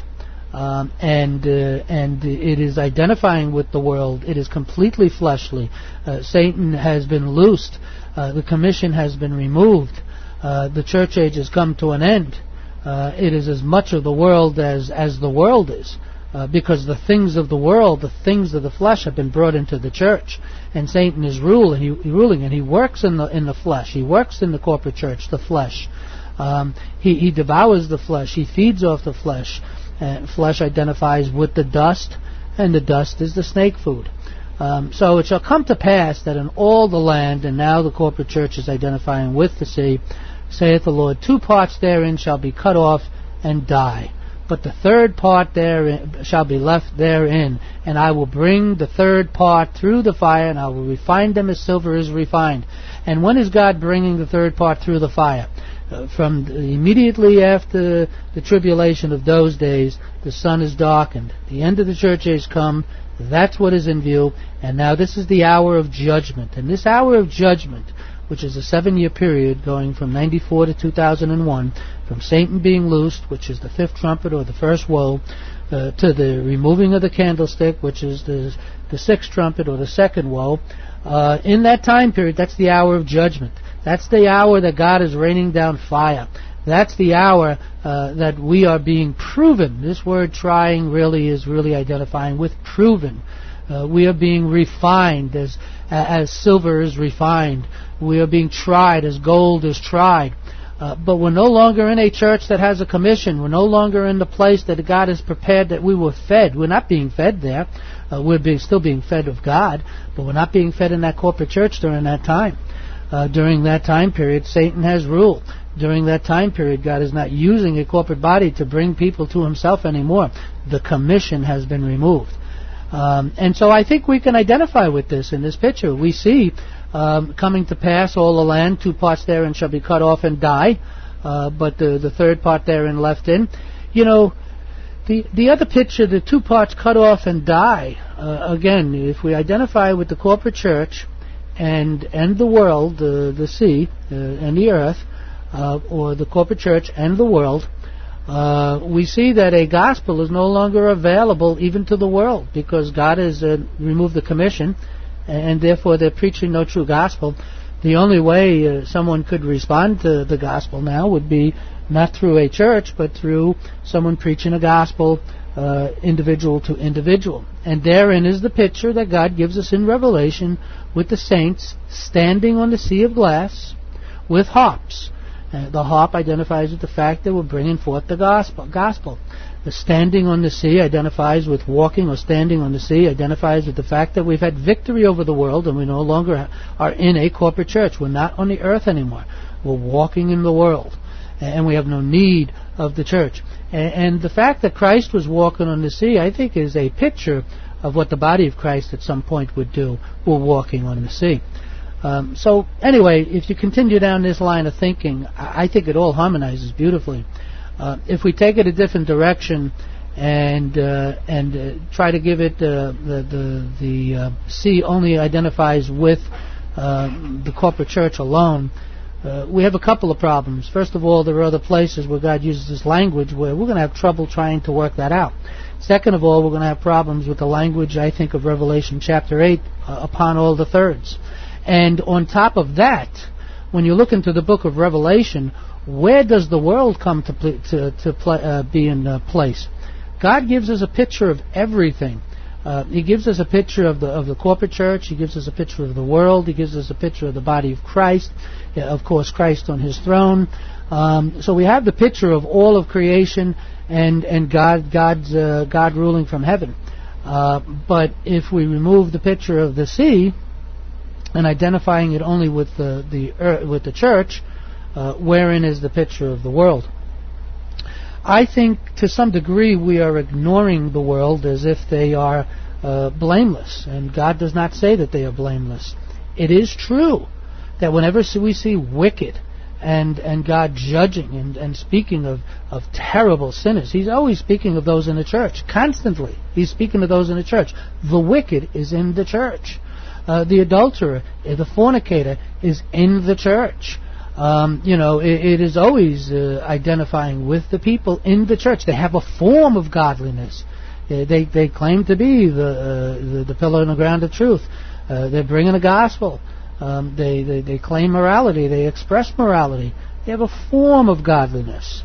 And it is identifying with the world. It is completely fleshly. Satan has been loosed. The commission has been removed. The church age has come to an end. It is as much of the world as the world is. Because the things of the world, the things of the flesh have been brought into the church. And Satan is ruling, and he works in the flesh. He works in the corporate church, the flesh. He devours the flesh. He feeds off the flesh. Flesh identifies with the dust, and the dust is the snake food. So it shall come to pass that in all the land, and now the corporate church is identifying with the sea, saith the Lord, 2 parts therein shall be cut off and die. But the 3rd part therein shall be left therein, and I will bring the 3rd part through the fire, and I will refine them as silver is refined. And when is God bringing the 3rd part through the fire? From immediately after the tribulation of those days, the sun is darkened. The end of the church age come. That's what is in view. And now this is the hour of judgment. And this hour of judgment, which is a 7-year period going from 94 to 2001, from Satan being loosed, which is the 5th trumpet or the first woe, to the removing of the candlestick, which is the 6th trumpet or the 2nd woe. In that time period, that's the hour of judgment. That's the hour that God is raining down fire. That's the hour that we are being proven. This word trying really is identifying with proven. We are being refined as silver is refined. We are being tried as gold is tried. But we're no longer in a church that has a commission. We're no longer in the place that God has prepared that we were fed. We're not being fed there. We're still being fed of God, but we're not being fed in that corporate church during that time. During that time period, Satan has rule. during that time period, God is not using a corporate body to bring people to himself anymore. The commission has been removed. And so I think we can identify with this in this picture. We see coming to pass all the land, 2 parts therein shall be cut off and die, but the third part therein left in. You know, the other picture, the 2 parts cut off and die, again, if we identify with the corporate church and the world, the sea and the earth, or the corporate church and the world, we see that a gospel is no longer available even to the world, because God has removed the commission, and therefore they're preaching no true gospel. The only way someone could respond to the gospel now would be not through a church, but through someone preaching a gospel individual to individual. And therein is the picture that God gives us in Revelation, with the saints standing on the sea of glass with harps. The harp identifies with the fact that we're bringing forth the gospel. The standing on the sea identifies with walking, or standing on the sea identifies with the fact that we've had victory over the world, and we no longer are in a corporate church. We're not on the earth anymore. We're walking in the world, and we have no need of the church. And the fact that Christ was walking on the sea, I think, is a picture of what the body of Christ at some point would do. We're walking on the sea. So anyway, if you continue down this line of thinking, I think it all harmonizes beautifully. If we take it a different direction and try to give it the sea only identifies with the corporate church alone, we have a couple of problems. First of all, there are other places where God uses this language where we're going to have trouble trying to work that out. Second of all, we're going to have problems with the language, I think, of Revelation chapter 8, upon all the thirds. And on top of that, when you look into the book of Revelation, where does the world come to be in place? God gives us a picture of everything. He gives us a picture of the corporate church. He gives us a picture of the world. He gives us a picture of the body of Christ. Of course, Christ on His throne. So we have the picture of all of creation and God ruling from heaven. But if we remove the picture of the sea and identifying it only with the church, wherein is the picture of the world? I think to some degree we are ignoring the world as if they are blameless, and God does not say that they are blameless. It is true that whenever we see wicked and God judging and speaking of terrible sinners, He's always speaking of those in the church. Constantly He's speaking of those in the church. The wicked is in the church. The adulterer, the fornicator is in the church. It is always identifying with the people in the church. They have a form of godliness. They claim to be the pillar and the ground of truth. They're bringing the gospel. They claim morality. They express morality. They have a form of godliness.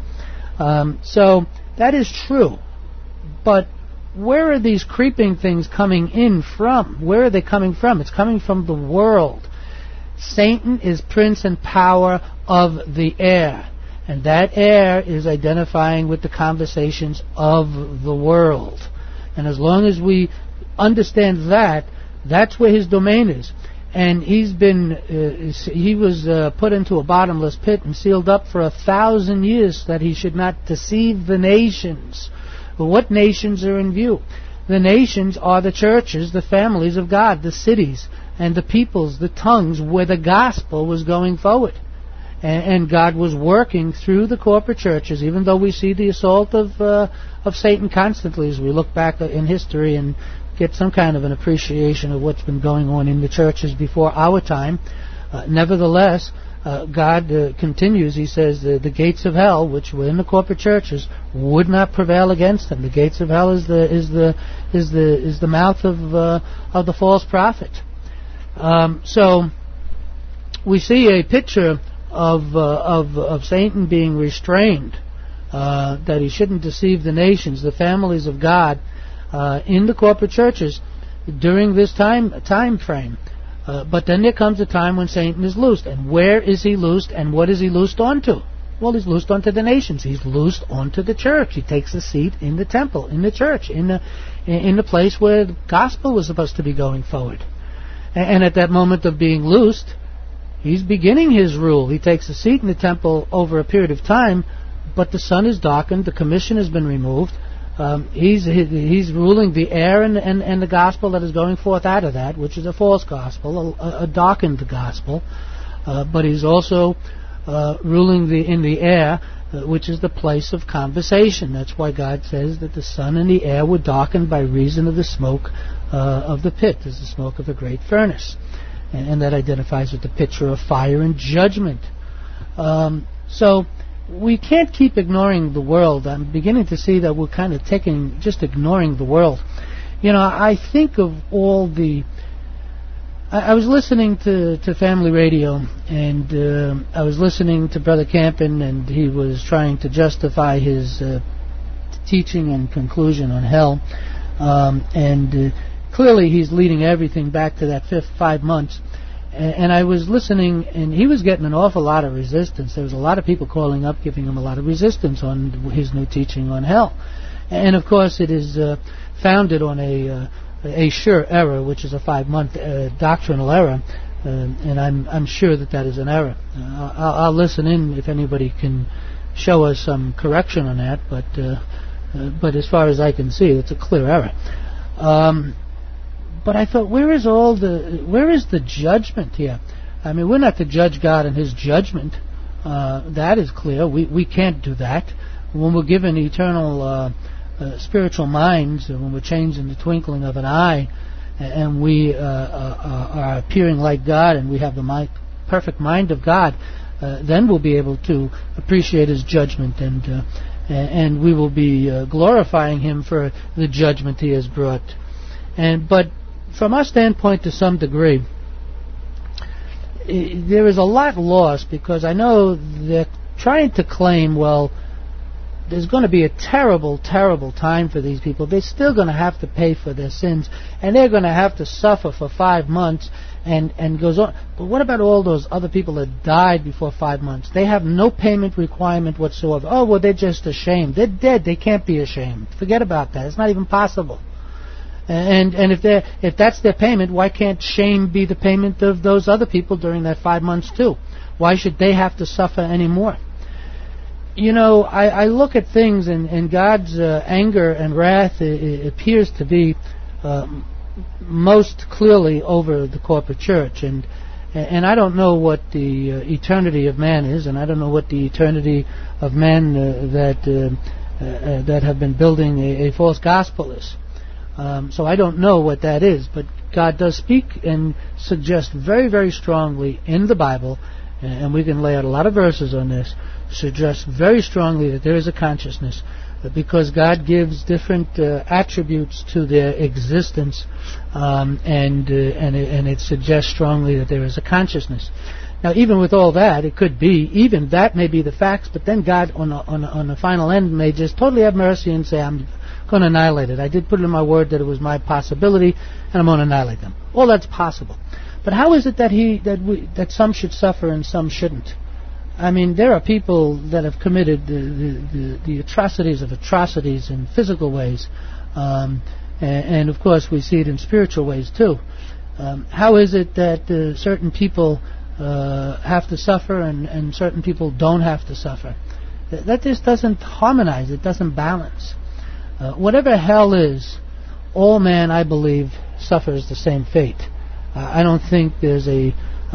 So that is true. But where are these creeping things coming in from? Where are they coming from? It's coming from the world. Satan is prince and power of the air, and that air is identifying with the conversations of the world. And as long as we understand that, that's where his domain is. And he was put into a bottomless pit and sealed up for 1,000 years, that he should not deceive the nations. But what nations are in view? The nations are the churches, the families of God, the cities, and the peoples, the tongues, where the gospel was going forward. And God was working through the corporate churches, even though we see the assault of Satan constantly as we look back in history and get some kind of an appreciation of what's been going on in the churches before our time. Nevertheless, God continues. He says the gates of hell, which were in the corporate churches, would not prevail against them. The gates of hell is the mouth of the false prophet. So we see a picture of Satan being restrained, that he shouldn't deceive the nations, the families of God, in the corporate churches during this time frame. But then there comes a time when Satan is loosed. And where is he loosed, and what is he loosed onto? Well, he's loosed onto the nations. He's loosed onto the church. He takes a seat in the temple, in the church, in the place where the gospel was supposed to be going forward. And at that moment of being loosed, He's beginning his rule. He takes a seat in the temple over a period of time, but the sun is darkened, the commission has been removed. He's ruling the air and the gospel that is going forth out of that, which is a false gospel, a darkened gospel. But he's also ruling in the air, which is the place of conversation. That's why God says that the sun and the air were darkened by reason of the smoke of the pit. There's the smoke of a great furnace. And that identifies with the picture of fire and judgment. So we can't keep ignoring the world. I'm beginning to see that we're kind of just ignoring the world. You know, I think of all the... I was listening to Family Radio, and I was listening to Brother Campen, and he was trying to justify his teaching and conclusion on hell. Clearly he's leading everything back to that 5 months. And I was listening, and he was getting an awful lot of resistance. There was a lot of people calling up, giving him a lot of resistance on his new teaching on hell. And of course it is founded on a sure error, which is a 5-month doctrinal error. And I'm sure that is an error. I'll listen in if anybody can show us some correction on that, but as far as I can see, it's a clear error. But I thought, where is the judgment here? I mean, we're not to judge God and His judgment. That is clear. We can't do that. When we're given eternal spiritual minds, when we're changed in the twinkling of an eye, and we are appearing like God, and we have the perfect mind of God, then we'll be able to appreciate His judgment, and we will be glorifying Him for the judgment He has brought. But from our standpoint, to some degree, there is a lot lost, because I know they're trying to claim, well, there's going to be a terrible, terrible time for these people. They're still going to have to pay for their sins, and they're going to have to suffer for 5 months, and goes on. But what about all those other people that died before 5 months? They have no payment requirement whatsoever. Oh, well, they're just ashamed. They're dead. They can't be ashamed. Forget about that. It's not even possible. And if that's their payment, why can't shame be the payment of those other people during that 5 months too? Why should they have to suffer anymore? You know, I look at things, and God's anger and wrath appears to be most clearly over the corporate church, and I don't know what the eternity of man is, and I don't know what the eternity of men that have been building a false gospel is. So I don't know what that is, but God does speak and suggest very, very strongly in the Bible, and we can lay out a lot of verses on this, suggest very strongly that there is a consciousness, because God gives different attributes to their existence, and it suggests strongly that there is a consciousness. Now, even with all that, it could be, even that may be the facts, but then God, on the final end, may just totally have mercy and say, I'm going to annihilate it. I did put it in my word that it was my possibility, and I'm going to annihilate them. All that's possible. But how is it that some should suffer and some shouldn't? I mean, there are people that have committed the atrocities of atrocities in physical ways, and of course we see it in spiritual ways too. How is it that certain people have to suffer and certain people don't have to suffer? That just doesn't harmonize. It doesn't balance. Whatever hell is, all man, I believe, suffers the same fate. I don't think there's a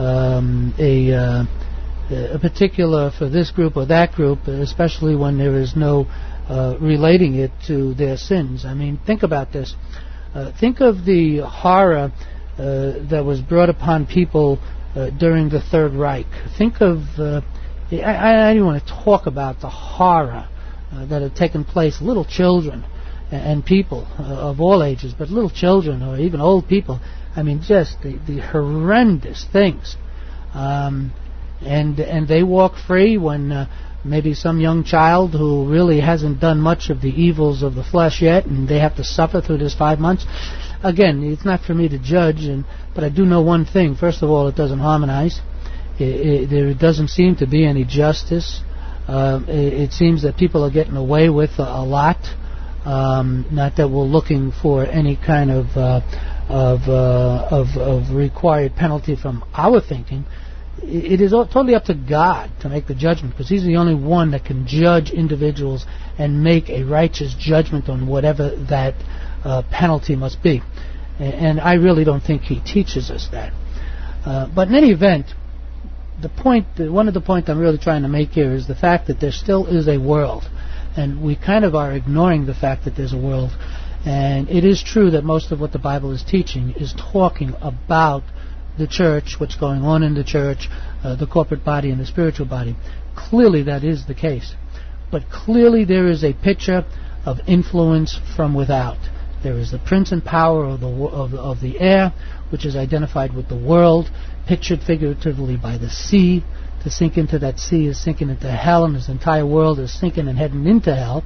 particular for this group or that group, especially when there is no relating it to their sins. I mean, think about this. Think of the horror that was brought upon people during the Third Reich. Think of... I don't want to talk about the horror that had taken place. Little children and people of all ages, but little children or even old people. I mean, just the horrendous things. And they walk free when maybe some young child who really hasn't done much of the evils of the flesh yet, and they have to suffer through this 5 months. Again, it's not for me to judge, but I do know one thing. First of all, it doesn't harmonize. There doesn't seem to be any justice. It seems that people are getting away with a lot. Not that we're looking for any kind of required penalty from our thinking. it is totally up to God to make the judgment, because He's the only one that can judge individuals and make a righteous judgment on whatever that penalty must be. And I really don't think He teaches us that. But in any event, one of the points I'm really trying to make here is the fact that there still is a world, and we kind of are ignoring the fact that there's a world. And it is true that most of what the Bible is teaching is talking about the church, what's going on in the church, the corporate body and the spiritual body. Clearly that is the case. But clearly there is a picture of influence from without. There is the prince and power of the air, which is identified with the world, pictured figuratively by the sea. To sink into that sea is sinking into hell, and this entire world is sinking and heading into hell.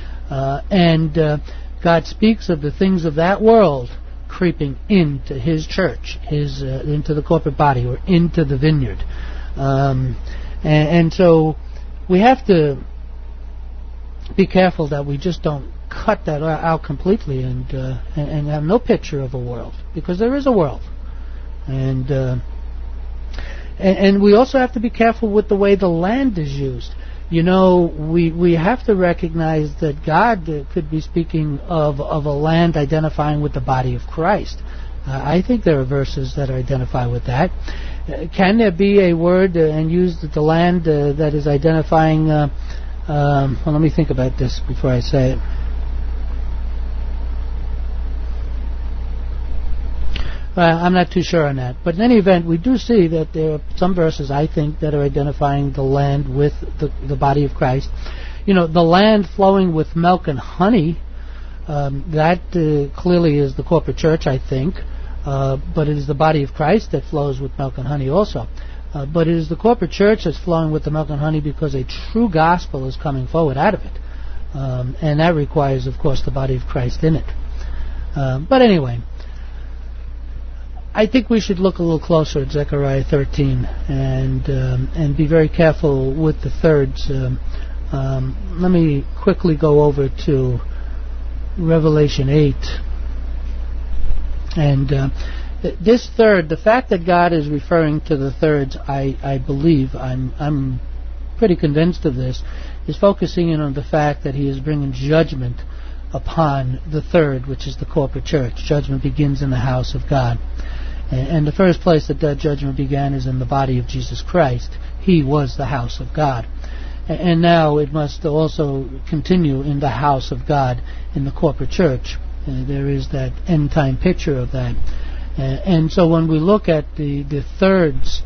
God speaks of the things of that world creeping into His church, into the corporate body, or into the vineyard. And so we have to be careful that we just don't cut that out completely and have no picture of a world, because there is a world. And we also have to be careful with the way the land is used. You know, we have to recognize that God could be speaking of a land identifying with the body of Christ. I think there are verses that identify with that. Can there be a word and use the land that is identifying... well, let me think about this before I say it. I'm not too sure on that. But in any event, we do see that there are some verses, I think, that are identifying the land with the body of Christ. You know, the land flowing with milk and honey, that clearly is the corporate church, I think. But it is the body of Christ that flows with milk and honey also. But it is the corporate church that's flowing with the milk and honey because a true gospel is coming forward out of it. And that requires, of course, the body of Christ in it. But anyway, I think we should look a little closer at Zechariah 13 and be very careful with the thirds. Let me quickly go over to Revelation 8. And this third, the fact that God is referring to the thirds, I believe, I'm pretty convinced of this, is focusing in on the fact that He is bringing judgment upon the third, which is the corporate church. Judgment begins in the house of God. And the first place that judgment began is in the body of Jesus Christ. He was the house of God. And now it must also continue in the house of God in the corporate church. There is that end-time picture of that. And so when we look at the thirds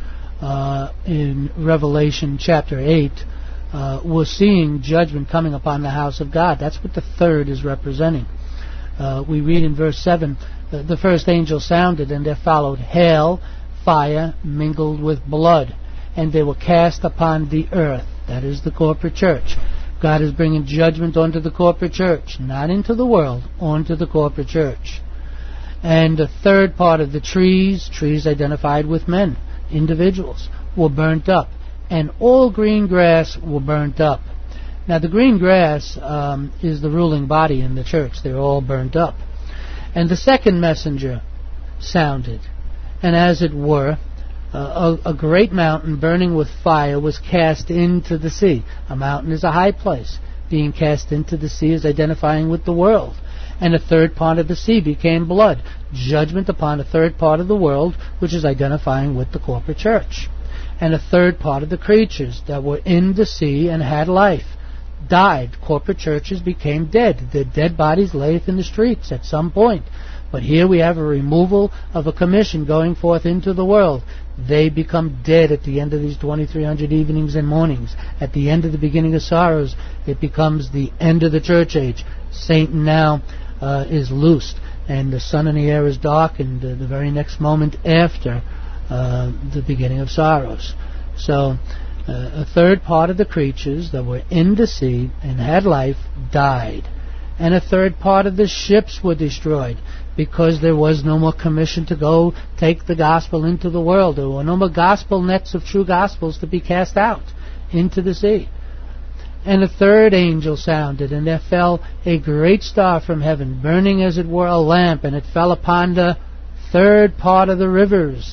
in Revelation chapter 8, we're seeing judgment coming upon the house of God. That's what the third is representing. We read in verse 7, the first angel sounded, and there followed hail, fire mingled with blood, and they were cast upon the earth. That is the corporate church. God is bringing judgment onto the corporate church, not into the world, onto the corporate church. And the third part of the trees identified with men, individuals, were burnt up, and all green grass were burnt up. Now the green grass is the ruling body in the church. They're all burnt up. And the second messenger sounded, and as it were, a great mountain burning with fire was cast into the sea. A mountain is a high place. Being cast into the sea is identifying with the world. And a third part of the sea became blood. Judgment upon a third part of the world, which is identifying with the corporate church. And a third part of the creatures that were in the sea and had life died. Corporate churches became dead. Their dead bodies layeth in the streets at some point. But here we have a removal of a commission going forth into the world. They become dead at the end of these 2300 evenings and mornings. At the end of the beginning of sorrows, it becomes the end of the church age. Satan now is loosed, and the sun in the air is darkened the very next moment after the beginning of sorrows. So a third part of the creatures that were in the sea and had life died. And a third part of the ships were destroyed, because there was no more commission to go take the gospel into the world. There were no more gospel nets of true gospels to be cast out into the sea. And a third angel sounded, and there fell a great star from heaven, burning as it were a lamp, and it fell upon the third part of the rivers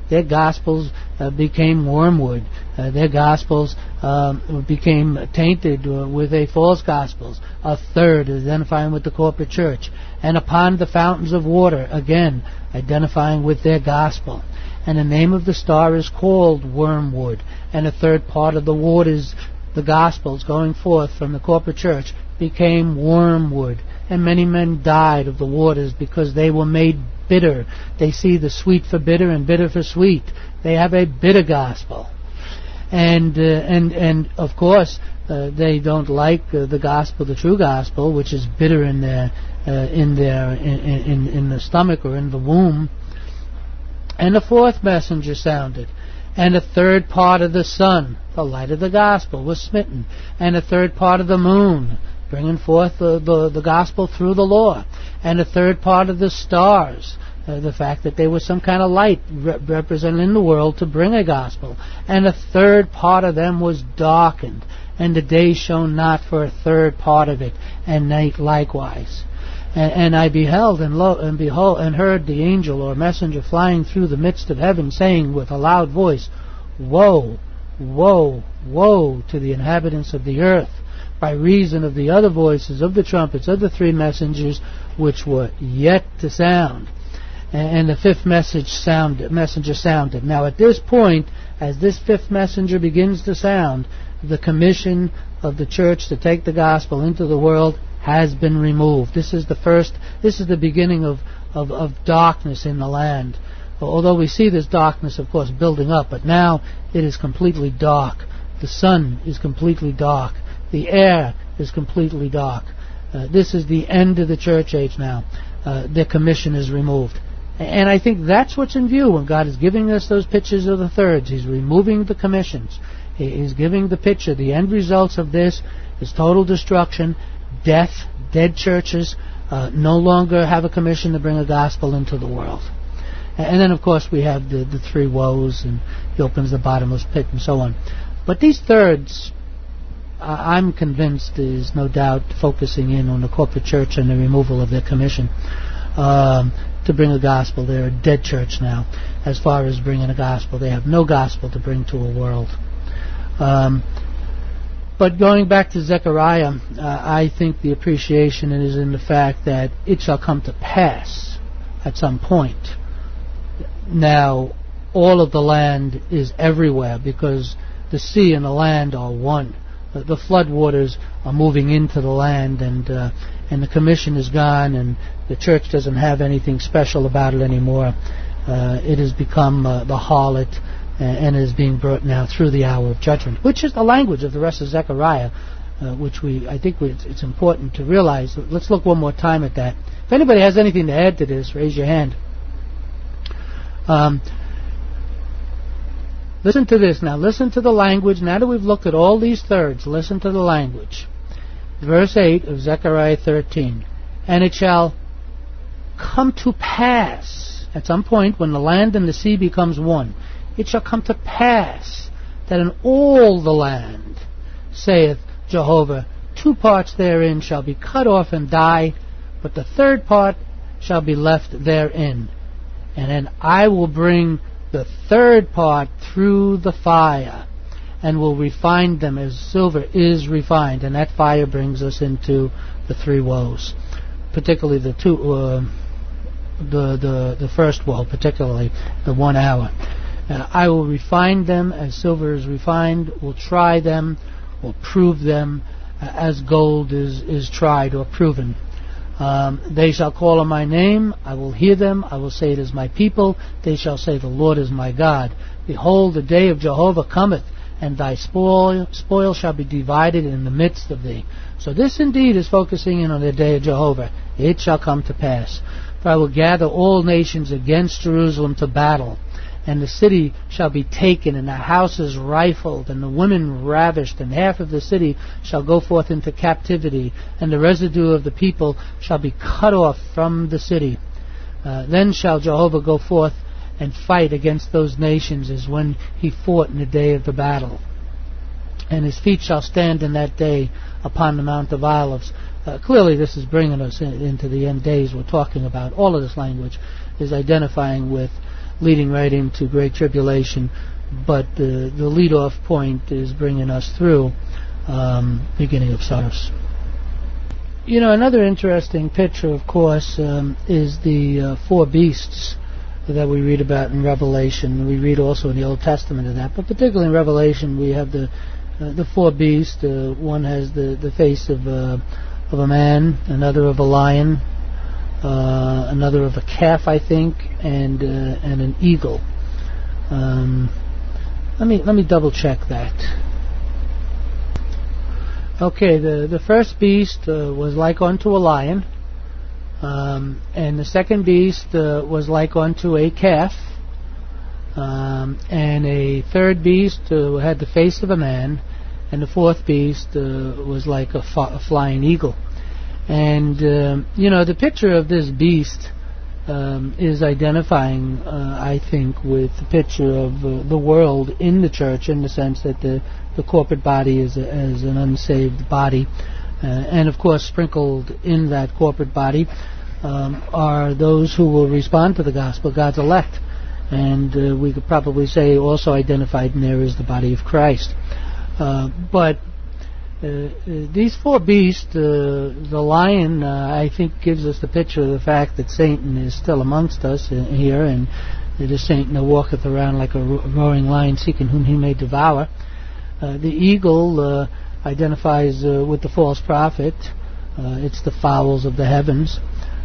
their gospels became wormwood. Their gospels became tainted with a false gospels. A third identifying with the corporate church. And upon the fountains of water, again, identifying with their gospel. And the name of the star is called wormwood. And a third part of the waters, the gospels going forth from the corporate church, became wormwood. And many men died of the waters because they were made bitter. They see the sweet for bitter and bitter for sweet. They have a bitter gospel. And of course, they don't like the gospel, the true gospel, which is bitter in the stomach or in the womb. And a fourth messenger sounded, and a third part of the sun, the light of the gospel, was smitten, and a third part of the moon, bringing forth the gospel through the law, and a third part of the stars, the fact that they were some kind of light represented in the world to bring a gospel, and a third part of them was darkened, and the day shone not for a third part of it, and night likewise. And I beheld and behold and heard the angel or messenger flying through the midst of heaven, saying with a loud voice, Woe, woe, woe to the inhabitants of the earth, by reason of the other voices of the trumpets of the three messengers which were yet to sound. And the fifth messenger sounded. Now at this point, as this fifth messenger begins to sound, the commission of the church to take the gospel into the world has been removed. This is the beginning of darkness in the land. Although we see this darkness, of course, building up, but now it is completely dark. The sun is completely dark. The air is completely dark. This is the end of the church age now. Their commission is removed. And I think that's what's in view when God is giving us those pictures of the thirds. He's removing the commissions. He's giving the picture. The end results of this is total destruction, death, dead churches no longer have a commission to bring a gospel into the world. And then, of course, we have the three woes, and he opens the bottomless pit and so on. But these thirds, I'm convinced, is no doubt focusing in on the corporate church and the removal of their commission to bring a gospel. They're a dead church now as far as bringing a gospel. They have no gospel to bring to a world. But going back to Zechariah, I think the appreciation is in the fact that it shall come to pass at some point. Now, all of the land is everywhere because the sea and the land are one. The flood waters are moving into the land, and the commission is gone, and the church doesn't have anything special about it anymore. It has become the harlot, and is being brought now through the hour of judgment, which is the language of the rest of Zechariah, which it's important to realize. Let's look one more time at that. If anybody has anything to add to this, raise your hand. Listen to this now. Listen to the language. Now that we've looked at all these thirds, listen to the language. Verse 8 of Zechariah 13. And it shall come to pass, at some point when the land and the sea becomes one, it shall come to pass that in all the land, saith Jehovah, 2 parts therein shall be cut off and die, but the third part shall be left therein. And then I will bring the third part through the fire, and will refine them as silver is refined. And that fire brings us into the three woes, particularly the first woe, particularly the 1 hour. I will refine them as silver is refined, will try them, will prove them as gold is tried or proven. They shall call on my name, I will hear them, I will say it is my people, they shall say the Lord is my God. Behold, the day of Jehovah cometh, and thy spoil shall be divided in the midst of thee. So this indeed is focusing in on the day of Jehovah. It shall come to pass. For I will gather all nations against Jerusalem to battle, and the city shall be taken, and the houses rifled, and the women ravished, and half of the city shall go forth into captivity, and the residue of the people shall be cut off from the city. Then shall Jehovah go forth and fight against those nations as when he fought in the day of the battle. And his feet shall stand in that day upon the Mount of Olives. Clearly this is bringing us into the end days we're talking about. All of this language is identifying with leading right into Great Tribulation. But the lead-off point is bringing us through beginning of sorrows. You know, another interesting picture, of course, is the four beasts that we read about in Revelation. We read also in the Old Testament of that, but particularly in Revelation we have the four beasts. One has the face of a man, another of a lion, another of a calf, I think, and an eagle. Let me double check that. Okay, the first beast was like unto a lion, and the second beast was like unto a calf, and a third beast had the face of a man, and the fourth beast was like a flying eagle. And you know, the picture of this beast is identifying, I think, with the picture of the world in the church, in the sense that the corporate body is an unsaved body, and of course sprinkled in that corporate body are those who will respond to the gospel, God's elect, and we could probably say also identified in there is the body of Christ. But these four beasts, the lion, I think, gives us the picture of the fact that Satan is still amongst us here, and it is Satan that walketh around like a roaring lion, seeking whom he may devour. The eagle identifies with the false prophet. It's the fowls of the heavens.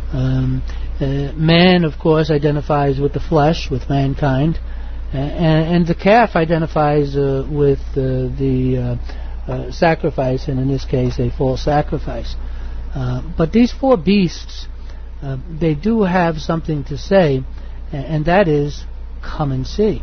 Man, of course, identifies with the flesh, with mankind. And the calf identifies with the sacrifice, and in this case a false sacrifice. But these four beasts, they do have something to say, and that is, come and see.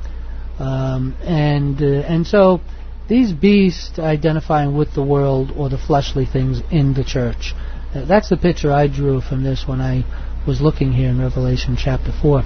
And so these beasts identifying with the world or the fleshly things in the church. That's the picture I drew from this when I was looking here in Revelation chapter 4.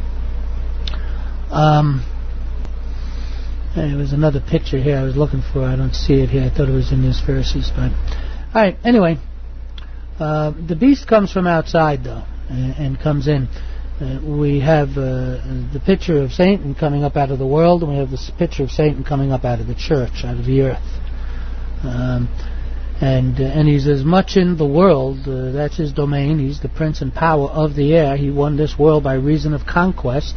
There was another picture here I was looking for. I don't see it here. I thought it was in these verses. But alright, anyway. The beast comes from outside, though, and comes in. We have the picture of Satan coming up out of the world, and we have this picture of Satan coming up out of the church, out of the earth. And he's as much in the world, that's his domain. He's the prince and power of the air. He won this world by reason of conquest.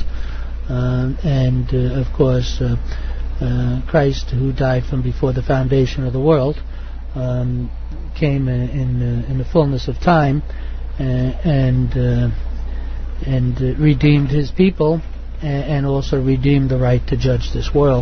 Of course, Christ, who died from before the foundation of the world, came in the fullness of time and redeemed his people, and also redeemed the right to judge this world.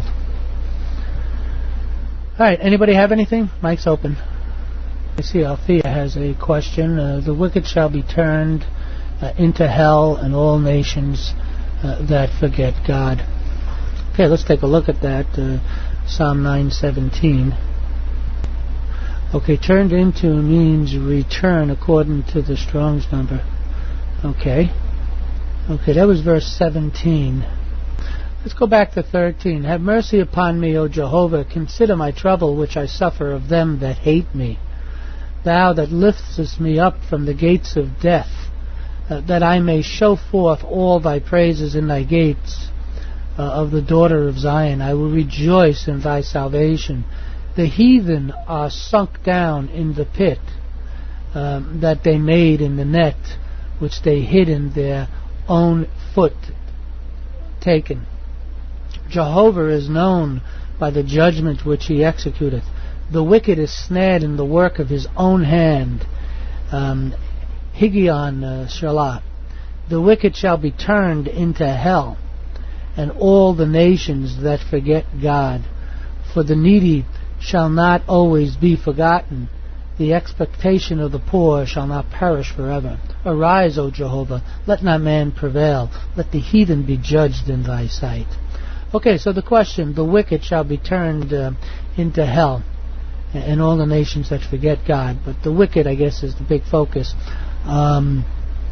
All right, anybody have anything? Mic's open. I see Althea has a question. The wicked shall be turned into hell, and all nations that forget God. Okay, let's take a look at that. Psalm 9:17. Okay, turned into means return according to the Strong's number. Okay, that was verse 17. Let's go back to 13. Have mercy upon me, O Jehovah. Consider my trouble which I suffer of them that hate me. Thou that liftest me up from the gates of death, that I may show forth all thy praises in thy gates of the daughter of Zion. I will rejoice in thy salvation. The heathen are sunk down in the pit that they made in the net, which they hid in their own foot taken. Jehovah is known by the judgment which he executeth. The wicked is snared in the work of his own hand. Higgaion Shalah. The wicked shall be turned into hell, and all the nations that forget God. For the needy shall not always be forgotten. The expectation of the poor shall not perish forever. Arise, O Jehovah, let not man prevail. Let the heathen be judged in thy sight. Okay, so the question, the wicked shall be turned into hell, and all the nations that forget God. But the wicked, I guess, is the big focus. And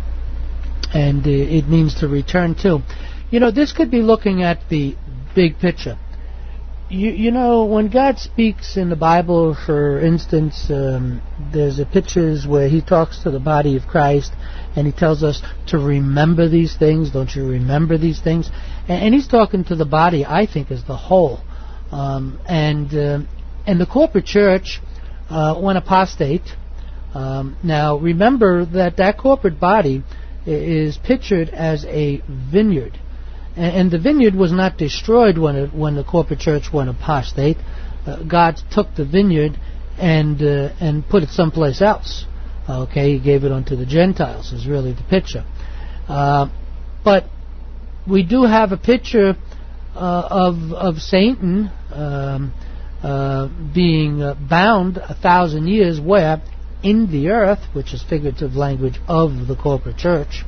it means to return to. You know, this could be looking at the big picture. You know, when God speaks in the Bible, for instance, there's pictures where he talks to the body of Christ, and he tells us to remember these things. Don't you remember these things? And he's talking to the body, I think, as the whole. And the corporate church went apostate. Now, remember that corporate body is pictured as a vineyard. And the vineyard was not destroyed when the corporate church went apostate. God took the vineyard and put it someplace else. Okay, he gave it unto the Gentiles, is really the picture. But we do have a picture of Satan being bound 1,000 years where? In the earth, which is figurative language of the corporate church.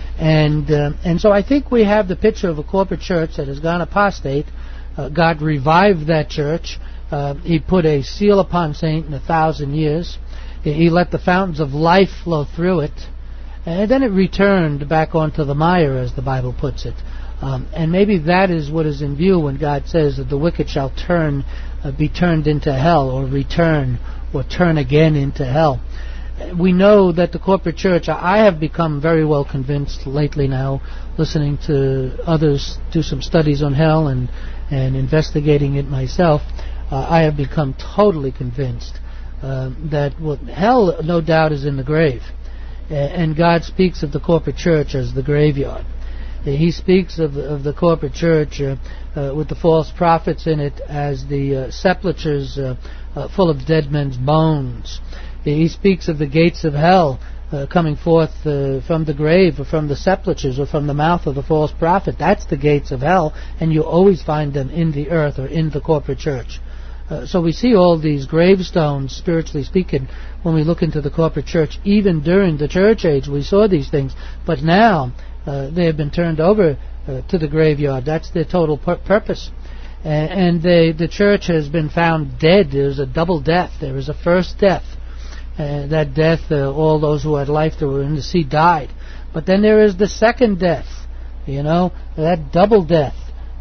And so I think we have the picture of a corporate church that has gone apostate. God revived that church. He put a seal upon Satan 1,000 years. He let the fountains of life flow through it. And then it returned back onto the mire, as the Bible puts it. And maybe that is what is in view when God says that the wicked shall be turned into hell, or return, or turn again into hell. We know that the corporate church, I have become very well convinced lately now, listening to others do some studies on hell and investigating it myself. I have become totally convinced that hell, no doubt, is in the grave. And God speaks of the corporate church as the graveyard. He speaks of the corporate church with the false prophets in it as the sepulchres full of dead men's bones. He speaks of the gates of hell coming forth from the grave, or from the sepulchres, or from the mouth of the false prophet. That's the gates of hell, and you always find them in the earth or in the corporate church. So we see all these gravestones, spiritually speaking, when we look into the corporate church. Even during the church age we saw these things, but now they have been turned over to the graveyard. That's their total purpose. And the church has been found dead. There's a double death. There is a first death. That death, all those who had life that were in the sea died. But then there is the second death, that double death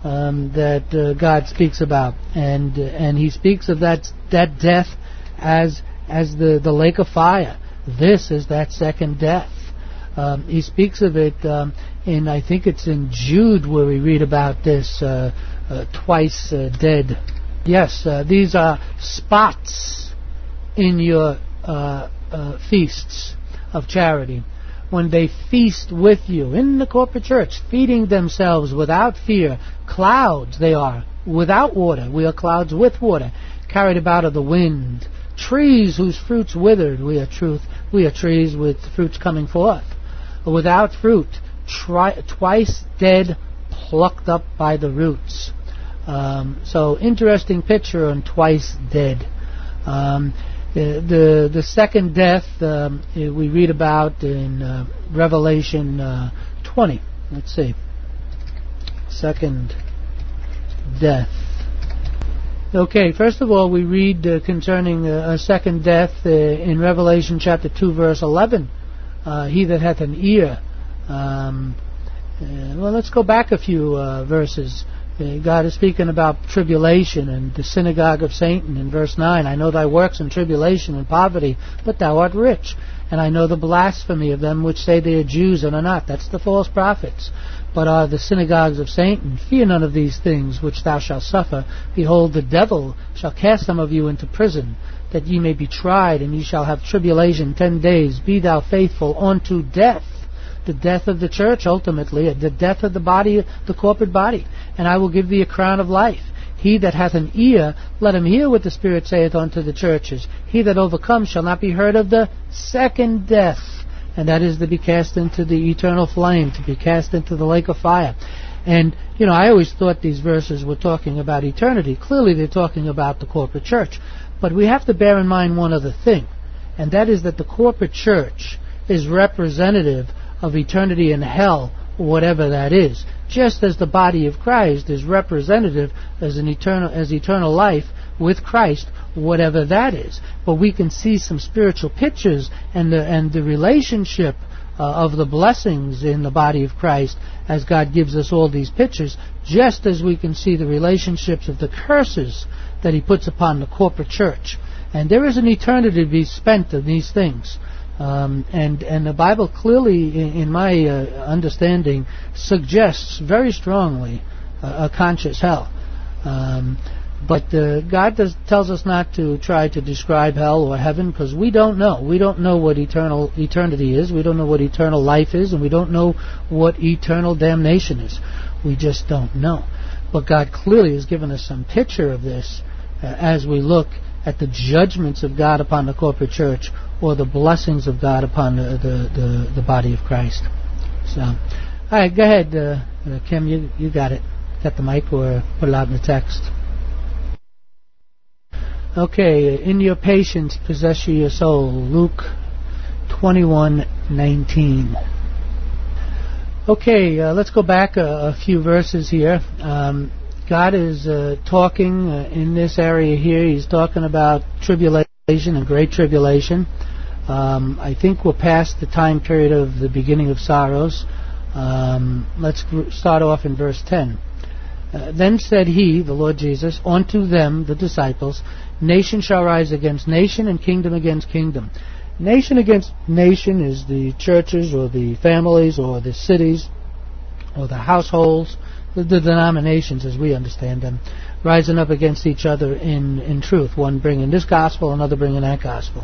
that God speaks about. And he speaks of that death as the lake of fire. This is that second death. He speaks of it I think it's in Jude where we read about this twice dead. Yes, these are spots in your feasts of charity. When they feast with you in the corporate church, feeding themselves without fear, clouds they are, without water. We are clouds with water, carried about of the wind. Trees whose fruits withered. We are trees with fruits coming forth. Without fruit, twice dead, plucked up by the roots. So interesting picture on twice dead. The second death we read about in Revelation 20. Let's see. Second death. Okay, first of all, we read concerning a second death in Revelation chapter 2, verse 11. He that hath an ear. Well, let's go back a few verses. God is speaking about tribulation and the synagogue of Satan in verse 9. I know thy works in tribulation and poverty, but thou art rich. And I know the blasphemy of them which say they are Jews and are not. That's the false prophets. But are the synagogues of Satan. Fear none of these things which thou shalt suffer. Behold, the devil shall cast some of you into prison, that ye may be tried, and ye shall have tribulation 10 days. Be thou faithful unto death. The death of the church, ultimately, the death of the body, the corporate body. And I will give thee a crown of life. He that hath an ear, let him hear what the Spirit saith unto the churches. He that overcomes shall not be heard of the second death. And that is to be cast into the eternal flame, to be cast into the lake of fire. And, I always thought these verses were talking about eternity. Clearly they're talking about the corporate church. But we have to bear in mind one other thing, and that is that the corporate church is representative of eternity in hell, whatever that is, just as the body of Christ is representative as eternal life with Christ, whatever that is. But we can see some spiritual pictures and the relationship of the blessings in the body of Christ as God gives us all these pictures, just as we can see the relationships of the curses that He puts upon the corporate church. And there is an eternity to be spent in these things. And the Bible clearly, in my understanding, suggests very strongly a conscious hell. But God tells us not to try to describe hell or heaven, because we don't know. We don't know what eternity is. We don't know what eternal life is, and we don't know what eternal damnation is. We just don't know. But God clearly has given us some picture of this as we look at the judgments of God upon the corporate church, or the blessings of God upon the body of Christ. So, all right, go ahead, Kim. You got it. Got the mic, or put it out in the text. Okay, in your patience possess ye your soul. Luke 21:19. Okay, let's go back a few verses here. God is talking in this area here. He's talking about tribulation and great tribulation. I think we're past the time period of the beginning of sorrows. Let's start off in verse 10. Then said he, the Lord Jesus, unto them, the disciples, nation shall rise against nation, and kingdom against kingdom. Nation against nation is the churches, or the families, or the cities, or the households, the denominations as we understand them, rising up against each other in truth, one bringing this gospel, another bringing that gospel.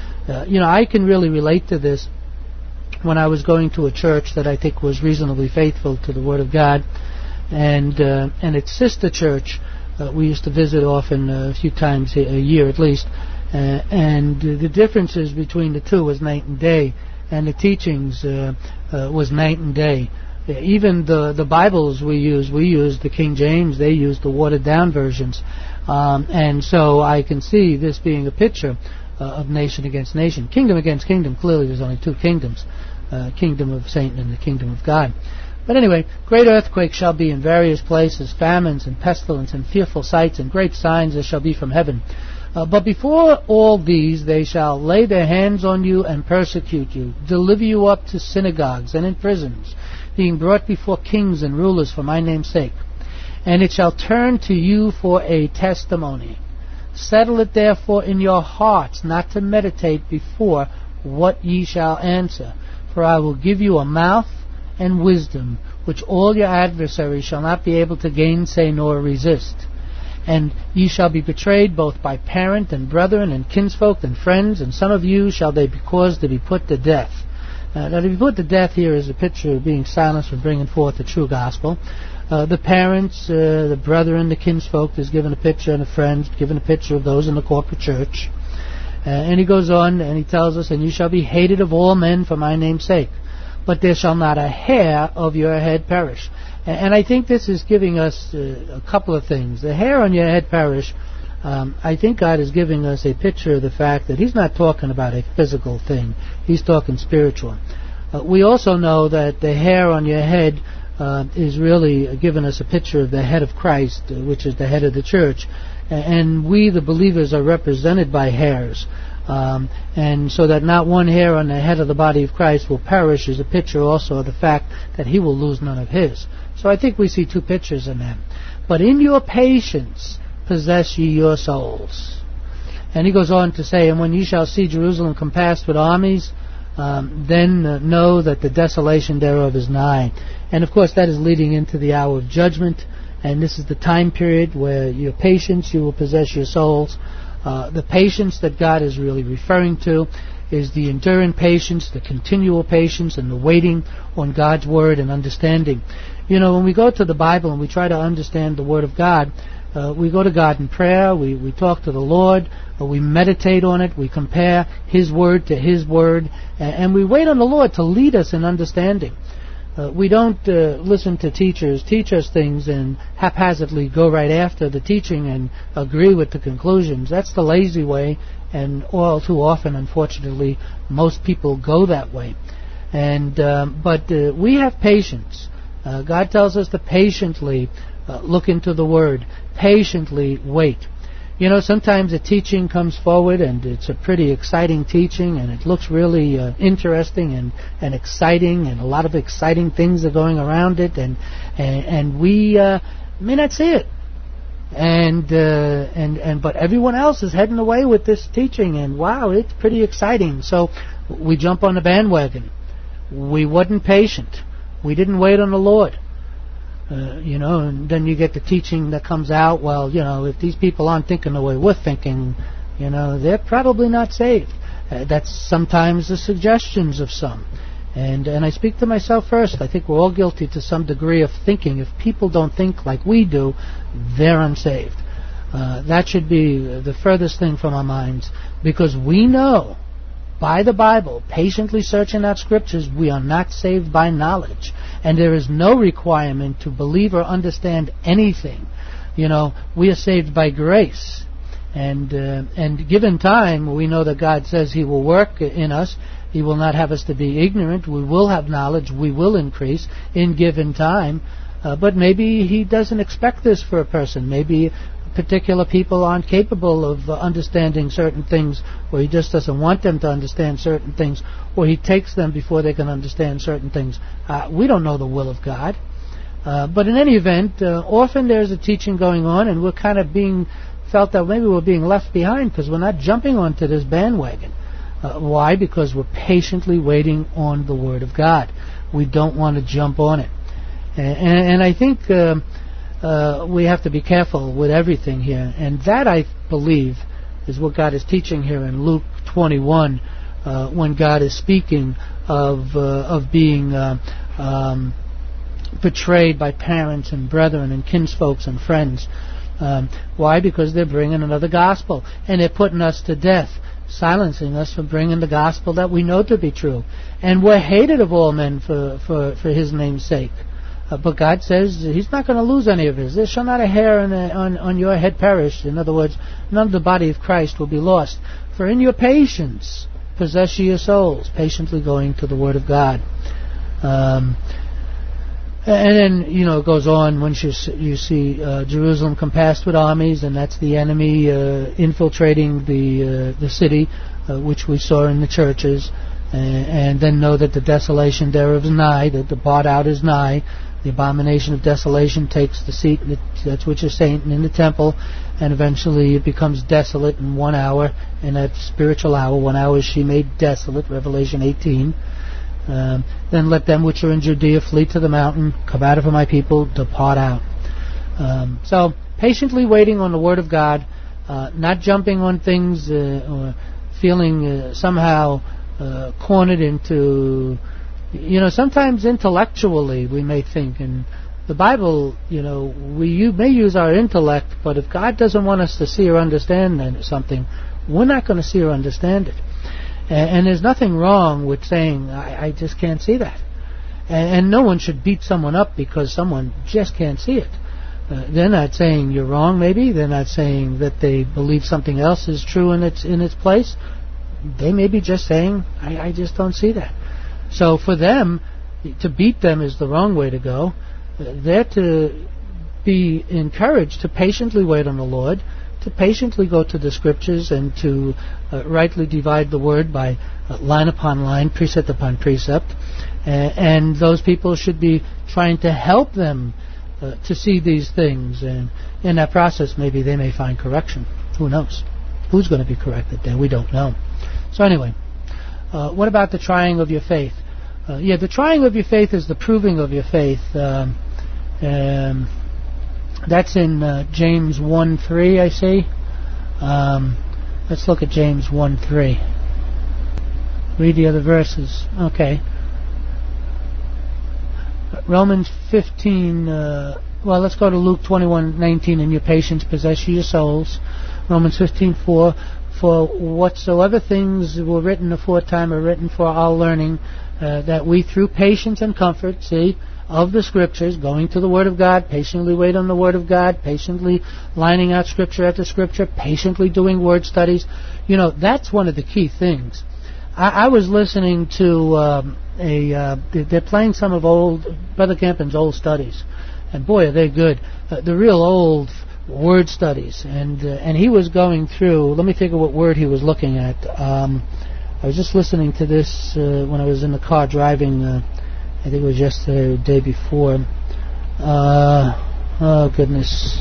I can really relate to this when I was going to a church that I think was reasonably faithful to the Word of God, and its sister church we used to visit often, a few times a year at least, and the differences between the two was night and day, and the teachings was night and day. Even the Bibles we use the King James, they use the watered down versions, and so I can see this being a picture of nation against nation, kingdom against kingdom. Clearly there's only two kingdoms, kingdom of Satan and the kingdom of God. But anyway, great earthquakes shall be in various places, famines and pestilence and fearful sights and great signs there shall be from heaven. But before all these they shall lay their hands on you and persecute you, deliver you up to synagogues and in prisons, being brought before kings and rulers for my name's sake. And it shall turn to you for a testimony. Settle it therefore in your hearts, not to meditate before what ye shall answer. For I will give you a mouth and wisdom, which all your adversaries shall not be able to gainsay nor resist. And ye shall be betrayed both by parent and brethren and kinsfolk and friends, and some of you shall they be caused to be put to death. Now to be put to death here is a picture of being silenced from bringing forth the true gospel. The parents, the brethren, the kinsfolk is given a picture, and the friends given a picture of those in the corporate church. And he goes on and he tells us, and you shall be hated of all men for my name's sake. But there shall not a hair of your head perish. And I think this is giving us a couple of things. The hair on your head perish, I think God is giving us a picture of the fact that He's not talking about a physical thing. He's talking spiritual. We also know that the hair on your head is really giving us a picture of the head of Christ, which is the head of the church. And we, the believers, are represented by hairs. And so that not one hair on the head of the body of Christ will perish is a picture also of the fact that He will lose none of His. So I think we see two pictures in that. But in your patience possess ye your souls. And he goes on to say, and when ye shall see Jerusalem compassed with armies, then know that the desolation thereof is nigh. And of course that is leading into the hour of judgment, and this is the time period where your patience, you will possess your souls. The patience that God is really referring to is the enduring patience, the continual patience, and the waiting on God's Word and understanding. You know, when we go to the Bible and we try to understand the Word of God, we go to God in prayer, we talk to the Lord, we meditate on it, we compare His Word to His Word, and we wait on the Lord to lead us in understanding. We don't listen to teachers teach us things and haphazardly go right after the teaching and agree with the conclusions. That's the lazy way, and all too often, unfortunately, most people go that way. And but we have patience. God tells us to patiently look into the Word, patiently wait. You know, sometimes a teaching comes forward and it's a pretty exciting teaching and it looks really interesting and exciting, and a lot of exciting things are going around it, and we may not see it. But everyone else is heading away with this teaching, and wow, it's pretty exciting. So we jump on the bandwagon. We wasn't patient. We didn't wait on the Lord. And then you get the teaching that comes out, well, if these people aren't thinking the way we're thinking, they're probably not saved. That's sometimes the suggestions of some. And I speak to myself first. I think we're all guilty to some degree of thinking if people don't think like we do, they're unsaved. That should be the furthest thing from our minds, because we know by the Bible, patiently searching out Scriptures, we are not saved by knowledge. And there is no requirement to believe or understand anything. We are saved by grace. And given time, we know that God says He will work in us. He will not have us to be ignorant. We will have knowledge. We will increase in given time. But maybe He doesn't expect this for a person. Maybe particular people aren't capable of understanding certain things, or He just doesn't want them to understand certain things, or He takes them before they can understand certain things. We don't know the will of God. But in any event, often there's a teaching going on, and we're kind of being felt that maybe we're being left behind because we're not jumping onto this bandwagon. Why? Because we're patiently waiting on the Word of God. We don't want to jump on it. And I think we have to be careful with everything here. And that, I believe, is what God is teaching here in Luke 21, when God is speaking of being betrayed by parents and brethren and kinsfolks and friends. Why? Because they're bringing another gospel, and they're putting us to death, silencing us from bringing the gospel that we know to be true. And we're hated of all men for His name's sake. But God says He's not going to lose any of His. There shall not a hair on your head perish. In other words, none of the body of Christ will be lost. For in your patience possess ye your souls, patiently going to the Word of God. And then, it goes on once you see Jerusalem compassed with armies, and that's the enemy infiltrating the city, which we saw in the churches. And then know that the desolation thereof is nigh, that the bought out is nigh. The abomination of desolation takes the seat, that's which is Satan, in the temple, and eventually it becomes desolate in 1 hour, in that spiritual hour. 1 hour is she made desolate, Revelation 18. Then let them which are in Judea flee to the mountain, come out of my people, depart out. So, patiently waiting on the Word of God, not jumping on things or feeling somehow cornered into, sometimes intellectually we may think, and the Bible, we may use our intellect, but if God doesn't want us to see or understand something, we're not going to see or understand it. And there's nothing wrong with saying, I just can't see that. And no one should beat someone up because someone just can't see it. They're not saying you're wrong, maybe. They're not saying that they believe something else is true in its place. They may be just saying, I just don't see that. So for them, to beat them is the wrong way to go. They're to be encouraged to patiently wait on the Lord, to patiently go to the Scriptures, and to rightly divide the Word by line upon line, precept upon precept. And those people should be trying to help them to see these things. And in that process, maybe they may find correction. Who knows? Who's going to be corrected there? We don't know. So anyway, what about the trying of your faith? The trying of your faith is the proving of your faith. That's in James 1:3, I see. Let's look at James 1:3. Read the other verses. Okay. Romans 15. Let's go to Luke 21:19. In your patience possess your souls. Romans 15:4. For whatsoever things were written aforetime are written for our learning, that we through patience and comfort, of the Scriptures, going to the Word of God, patiently wait on the Word of God, patiently lining out Scripture after Scripture, patiently doing word studies. That's one of the key things. I was listening to they're playing some of Brother Campion's old studies, and boy, are they good. The real old word studies, and he was going through. Let me think of what word he was looking at. I was just listening to this when I was in the car driving. I think it was yesterday or the day before. Oh goodness.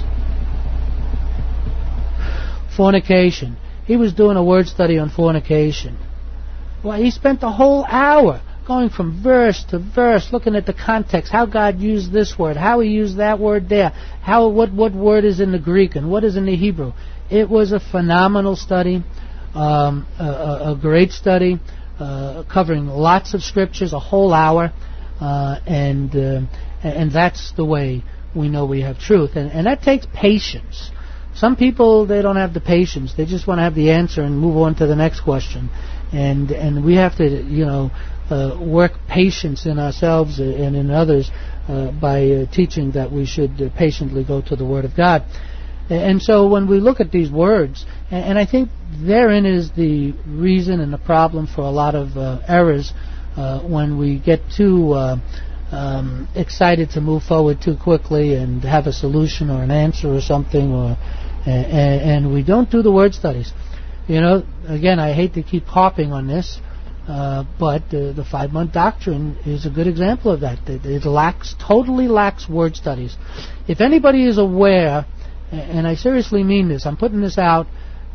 Fornication. He was doing a word study on fornication. Well, he spent the whole hour going from verse to verse, looking at the context, how God used this word, how He used that word there, what word is in the Greek and what is in the Hebrew. It was a phenomenal study, a great study, covering lots of scriptures, a whole hour, and that's the way we know we have truth, and that takes patience. Some people, they don't have the patience; they just want to have the answer and move on to the next question, and we have to, work patience in ourselves and in others by teaching that we should patiently go to the Word of God. And so when we look at these words, and I think therein is the reason and the problem for a lot of errors when we get too excited to move forward too quickly and have a solution or an answer or something, and we don't do the word studies. Again, I hate to keep harping on this, but the 5-month doctrine is a good example of that. It totally lacks word studies. If anybody is aware, and I seriously mean this, I'm putting this out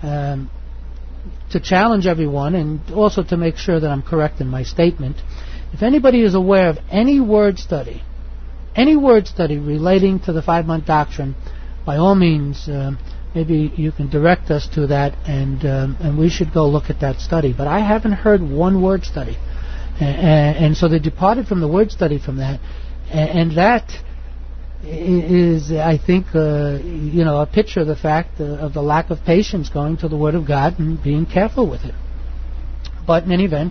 to challenge everyone and also to make sure that I'm correct in my statement. If anybody is aware of any word study relating to the 5-month doctrine, by all means, maybe you can direct us to that, and we should go look at that study. But I haven't heard one word study, and so they departed from the word study from that, and that is, I think, a picture of the fact of the lack of patience going to the Word of God and being careful with it. But in any event,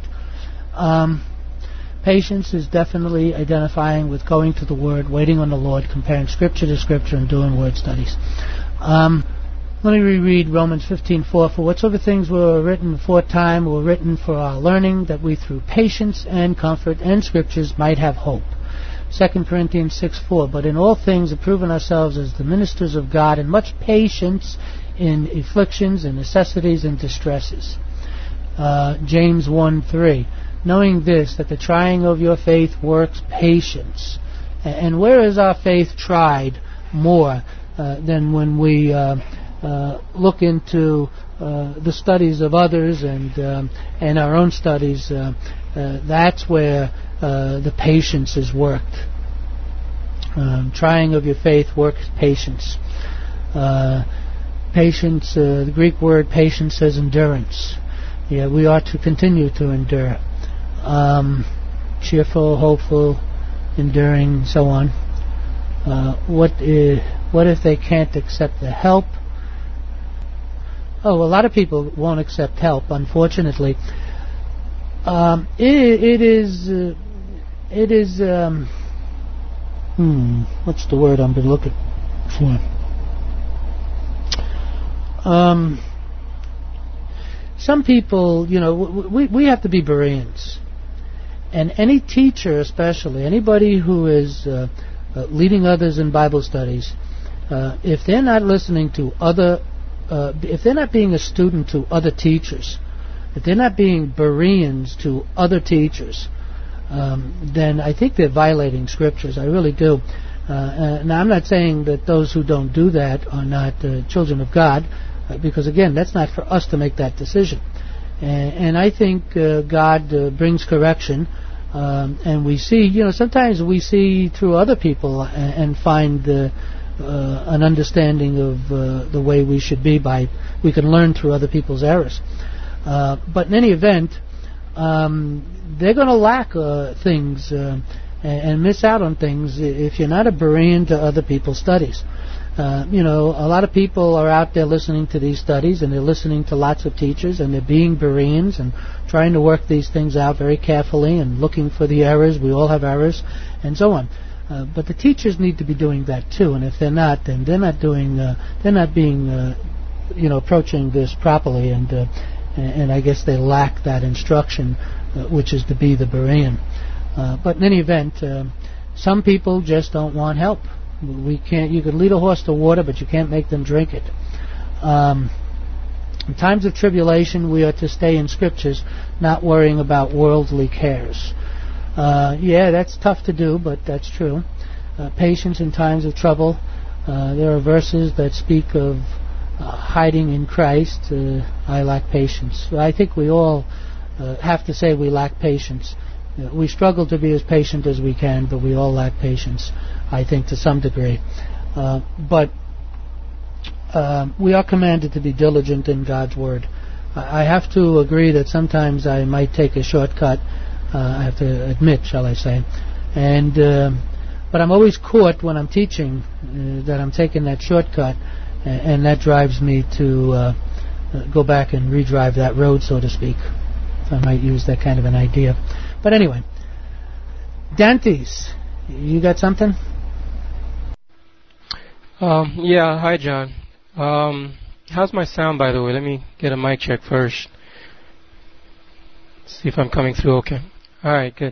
patience is definitely identifying with going to the Word, waiting on the Lord, comparing Scripture to Scripture, and doing word studies. Let me reread Romans 15:4. For whatsoever things were written aforetime were written for our learning, that we through patience and comfort and Scriptures might have hope. 2 Corinthians 6:4. But in all things approving ourselves as the ministers of God, in much patience in afflictions and necessities and distresses. James 1:3. Knowing this, that the trying of your faith works patience. And where is our faith tried more than when we look into the studies of others and our own studies? That's where the patience is worked. Trying of your faith works patience. Patience, the Greek word patience says endurance. Yeah, we are to continue to endure. Cheerful, hopeful, enduring, so on. What if they can't accept the help? Oh, a lot of people won't accept help, unfortunately. It is what's the word I've been looking for? Some people, we have to be Bereans. And any teacher, especially, anybody who is leading others in Bible studies, if they're not listening to if they're not being a student to other teachers, if they're not being Bereans to other teachers, then I think they're violating Scriptures. I really do. Now, I'm not saying that those who don't do that are not children of God, because, again, that's not for us to make that decision. And I think God brings correction, and we see, sometimes we see through other people and find an understanding of the way we should be we can learn through other people's errors. But in any event, they're going to lack things and miss out on things if you're not a Berean to other people's studies. A lot of people are out there listening to these studies, and they're listening to lots of teachers, and they're being Bereans and trying to work these things out very carefully and looking for the errors. We all have errors, and so on. But the teachers need to be doing that too, and if they're not, then they're not being approaching this properly, and I guess they lack that instruction, which is to be the Berean. But in any event, some people just don't want help. We can't. You can lead a horse to water, but you can't make them drink it. In times of tribulation, we are to stay in Scriptures, not worrying about worldly cares. Yeah, that's tough to do, but that's true. Patience in times of trouble. There are verses that speak of hiding in Christ. I lack patience. I think we all have to say we lack patience. We struggle to be as patient as we can, but we all lack patience, I think, to some degree. But we are commanded to be diligent in God's Word. I have to agree that sometimes I might take a shortcut. I have to admit, shall I say. But I'm always caught when I'm teaching that I'm taking that shortcut, and that drives me to go back and redrive that road, so to speak. If I might use that kind of an idea. But anyway, Dantes, you got something? Yeah, hi John. How's my sound, by the way? Let me get a mic check first. See if I'm coming through okay. All right, good.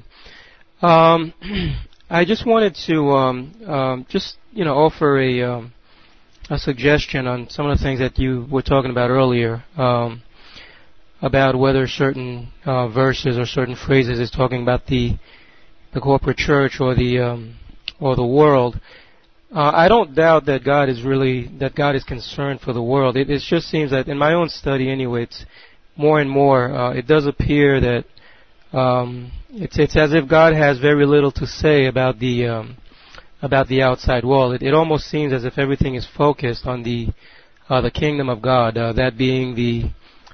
I just wanted to offer a suggestion on some of the things that you were talking about earlier, about whether certain verses or certain phrases is talking about the corporate church or the world. I don't doubt that God is concerned for the world. It just seems that in my own study anyway, it's more and more. It does appear that it's as if God has very little to say about the outside world. It almost seems as if everything is focused on the kingdom of God, that being the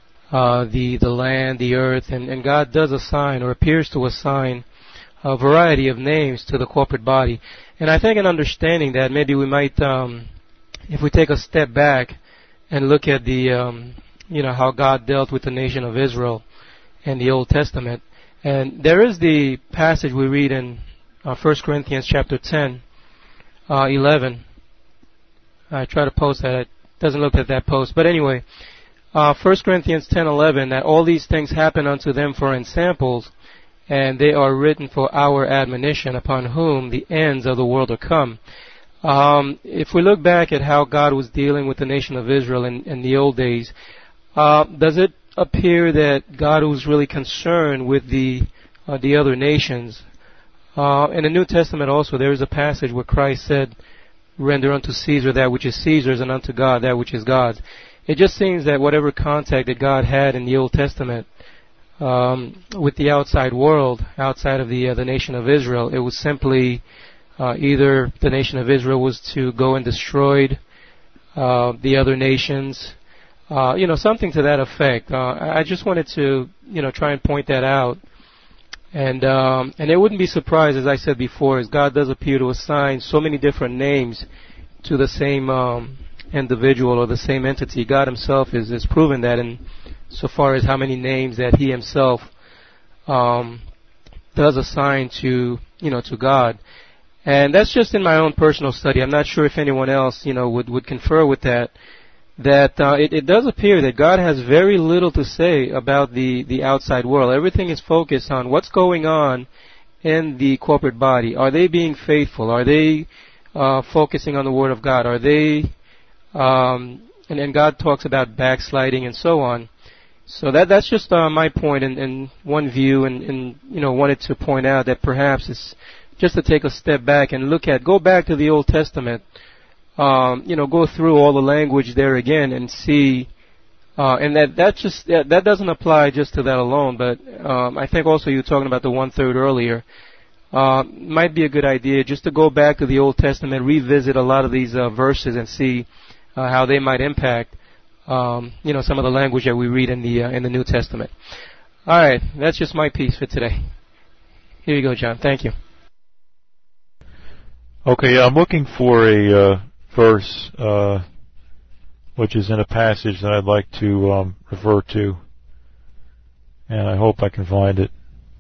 land, the earth, and God does assign or appears to assign a variety of names to the corporate body. And I think in understanding that, maybe we might, if we take a step back and look at how God dealt with the nation of Israel in the Old Testament. And there is the passage we read in 1 Corinthians chapter 10, 11. I try to post that. It doesn't look at that post. But anyway, 1 Corinthians 10:11, that all these things happen unto them for ensamples, and they are written for our admonition, upon whom the ends of the world are come. If we look back at how God was dealing with the nation of Israel in the old days, does it appear that God was really concerned with the other nations? In the New Testament also, there is a passage where Christ said, "Render unto Caesar that which is Caesar's, and unto God that which is God's." It just seems that whatever contact that God had in the Old Testament with the outside world, outside of the nation of Israel, it was simply either the nation of Israel was to go and destroy the other nations, something to that effect. I just wanted to, try and point that out. And it wouldn't be surprised, as I said before, as God does appear to assign so many different names to the same individual or the same entity. God himself is proven that in so far as how many names that he himself does assign to God. And that's just in my own personal study. I'm not sure if anyone else, would confer with that. It does appear that God has very little to say about the outside world. Everything is focused on what's going on in the corporate body. Are they being faithful? Are they focusing on the Word of God? Are they, and God talks about backsliding and so on. So that's just my point and one view, and wanted to point out that perhaps it's just to take a step back and go back to the Old Testament. Go through all the language there again and see, and that doesn't apply just to that alone, but I think also you were talking about the 1/3 earlier. Might be a good idea just to go back to the Old Testament, revisit a lot of these verses and see how they might impact, some of the language that we read in the New Testament. All right, that's just my piece for today. Here you go, John. Thank you. Okay, I'm looking for a verse, which is in a passage that I'd like to refer to, and I hope I can find it.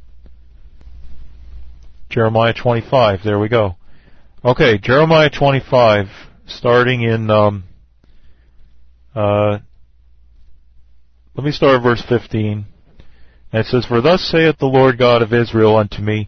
Jeremiah 25, there we go. Okay, Jeremiah 25, starting in, let me start at verse 15. And it says, "For thus saith the Lord God of Israel unto me,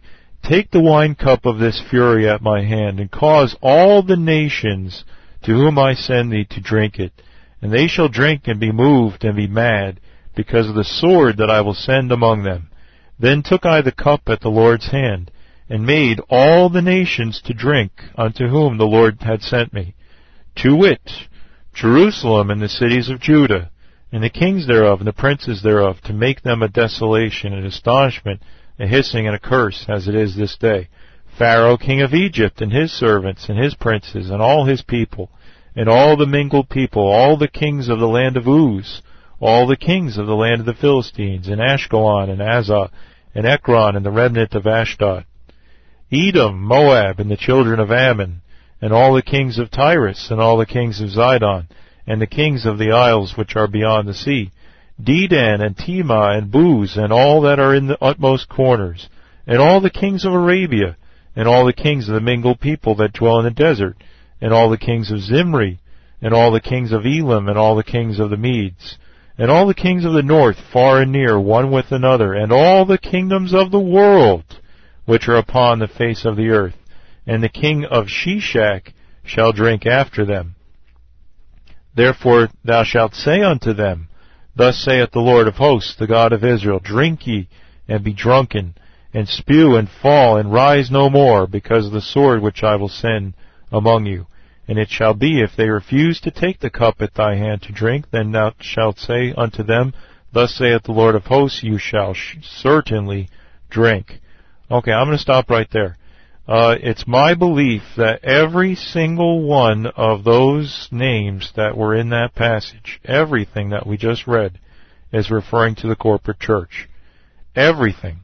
take the wine cup of this fury at my hand, and cause all the nations to whom I send thee to drink it. And they shall drink and be moved and be mad, because of the sword that I will send among them. Then took I the cup at the Lord's hand, and made all the nations to drink unto whom the Lord had sent me, to wit, Jerusalem and the cities of Judah, and the kings thereof and the princes thereof, to make them a desolation, an astonishment, a hissing, and a curse, as it is this day. Pharaoh king of Egypt, and his servants, and his princes, and all his people, and all the mingled people, all the kings of the land of Uz, all the kings of the land of the Philistines, and Ashkelon, and Azah, and Ekron, and the remnant of Ashdod, Edom, Moab, and the children of Ammon, and all the kings of Tyrus, and all the kings of Zidon, and the kings of the isles which are beyond the sea, Dedan, and Tema, and Buz, and all that are in the utmost corners, and all the kings of Arabia, and all the kings of the mingled people that dwell in the desert, and all the kings of Zimri, and all the kings of Elam, and all the kings of the Medes, and all the kings of the north, far and near, one with another, and all the kingdoms of the world, which are upon the face of the earth, and the king of Shishak shall drink after them. Therefore thou shalt say unto them, Thus saith the Lord of hosts, the God of Israel, Drink ye, and be drunken, and spew, and fall, and rise no more, because of the sword which I will send among you. And it shall be, if they refuse to take the cup at thy hand to drink, then thou shalt say unto them, Thus saith the Lord of hosts, you shall certainly drink. Okay, I'm going to stop right there. It's my belief that every single one of those names that were in that passage, everything that we just read, is referring to the corporate church. Everything.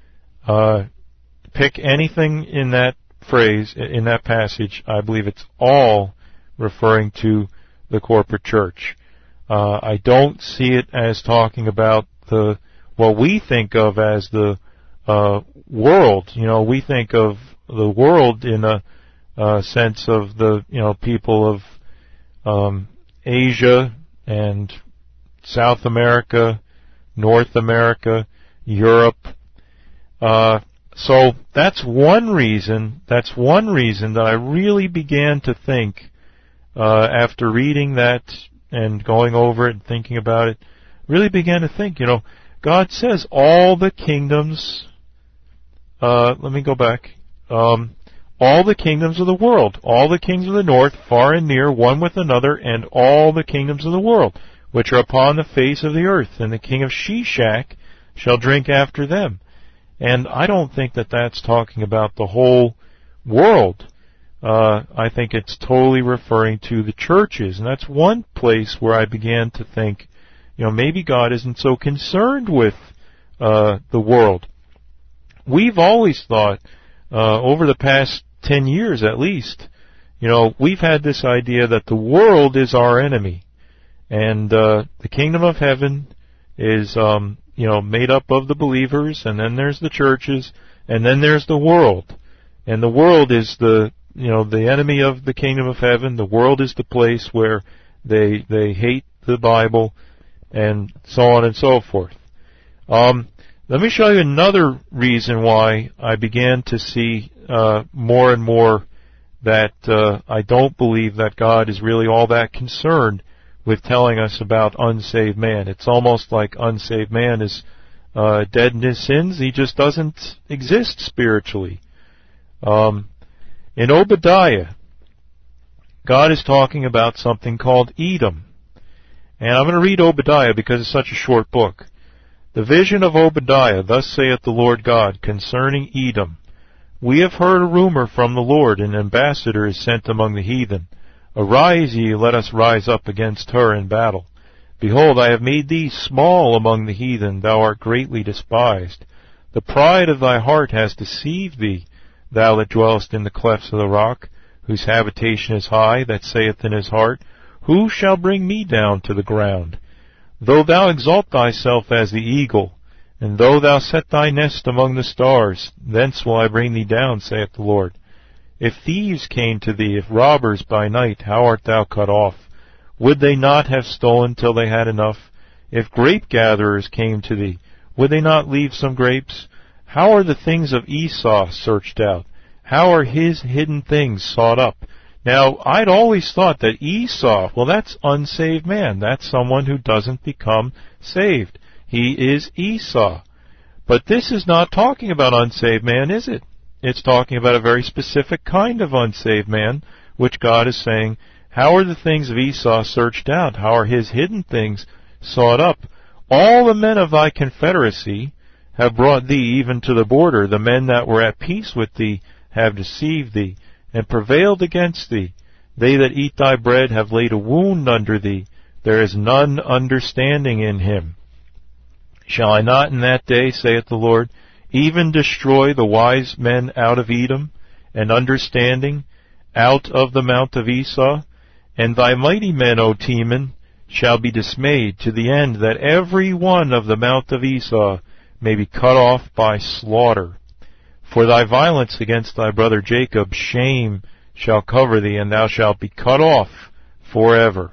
Pick anything in that phrase, in that passage, I believe it's all referring to the corporate church. I don't see it as talking about what we think of as the world. We think of the world in a sense of the people of Asia and South America, North America, Europe. So that's one reason that I really began to think, after reading that and going over it and thinking about it, really began to think, God says all the kingdoms, let me go back, all the kingdoms of the world, all the kings of the north, far and near, one with another, and all the kingdoms of the world, which are upon the face of the earth, and the king of Shishak shall drink after them. And I don't think that that's talking about the whole world. I think it's totally referring to the churches. And that's one place where I began to think, maybe God isn't so concerned with the world. We've always thought, over the past 10 years at least, we've had this idea that the world is our enemy. And the kingdom of heaven is made up of the believers, and then there's the churches, and then there's the world. And the world is the enemy of the kingdom of heaven. The world is the place where they hate the Bible, and so on and so forth. Let me show you another reason why I began to see more and more that I don't believe that God is really all that concerned with telling us about unsaved man. It's almost like unsaved man is dead in his sins. He just doesn't exist spiritually. In Obadiah, God is talking about something called Edom. And I'm going to read Obadiah because it's such a short book. The vision of Obadiah, thus saith the Lord God, concerning Edom. We have heard a rumor from the Lord, an ambassador is sent among the heathen. Arise ye, let us rise up against her in battle. Behold, I have made thee small among the heathen, thou art greatly despised. The pride of thy heart has deceived thee, thou that dwellest in the clefts of the rock, whose habitation is high, that saith in his heart, Who shall bring me down to the ground? Though thou exalt thyself as the eagle, and though thou set thy nest among the stars, thence will I bring thee down, saith the Lord. If thieves came to thee, if robbers by night, how art thou cut off? Would they not have stolen till they had enough? If grape gatherers came to thee, would they not leave some grapes? How are the things of Esau searched out? How are his hidden things sought up? Now, I'd always thought that Esau, well, that's unsaved man. That's someone who doesn't become saved. He is Esau. But this is not talking about unsaved man, is it? It's talking about a very specific kind of unsaved man, which God is saying, how are the things of Esau searched out? How are his hidden things sought up? All the men of thy confederacy have brought thee even to the border. The men that were at peace with thee have deceived thee, and prevailed against thee. They that eat thy bread have laid a wound under thee. There is none understanding in him. Shall I not in that day, saith the Lord, even destroy the wise men out of Edom, and understanding out of the mount of Esau? And thy mighty men, O Teman, shall be dismayed, to the end that every one of the mount of Esau may be cut off by slaughter. For thy violence against thy brother Jacob, shame shall cover thee, and thou shalt be cut off forever.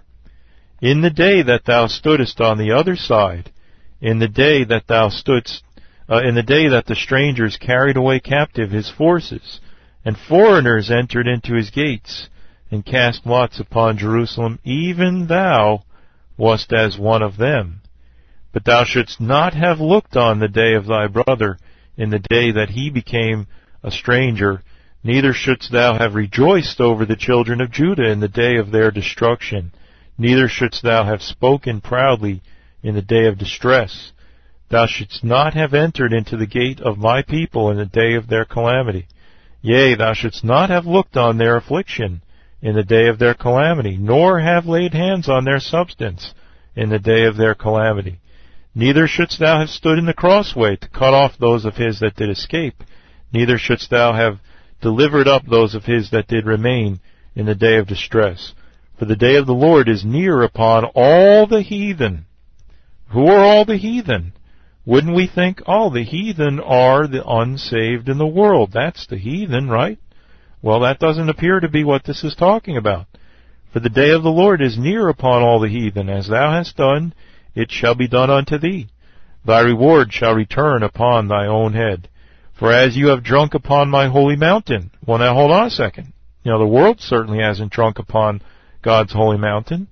In the day that thou stoodest on the other side, in the day that thou stoodst, in the day that the strangers carried away captive his forces, and foreigners entered into his gates, and cast lots upon Jerusalem, even thou wast as one of them. But thou shouldst not have looked on the day of thy brother, in the day that he became a stranger, neither shouldst thou have rejoiced over the children of Judah in the day of their destruction, neither shouldst thou have spoken proudly in the day of distress. Thou shouldst not have entered into the gate of my people in the day of their calamity. Yea, thou shouldst not have looked on their affliction in the day of their calamity, nor have laid hands on their substance in the day of their calamity. Neither shouldst thou have stood in the crossway to cut off those of his that did escape, neither shouldst thou have delivered up those of his that did remain in the day of distress. For the day of the Lord is near upon all the heathen. Who are all the heathen? Wouldn't we think, the heathen are the unsaved in the world. That's the heathen, right? Well, that doesn't appear to be what this is talking about. For the day of the Lord is near upon all the heathen. As thou hast done, it shall be done unto thee. Thy reward shall return upon thy own head. For as you have drunk upon my holy mountain. Well, now hold on a second. The world certainly hasn't drunk upon God's holy mountain.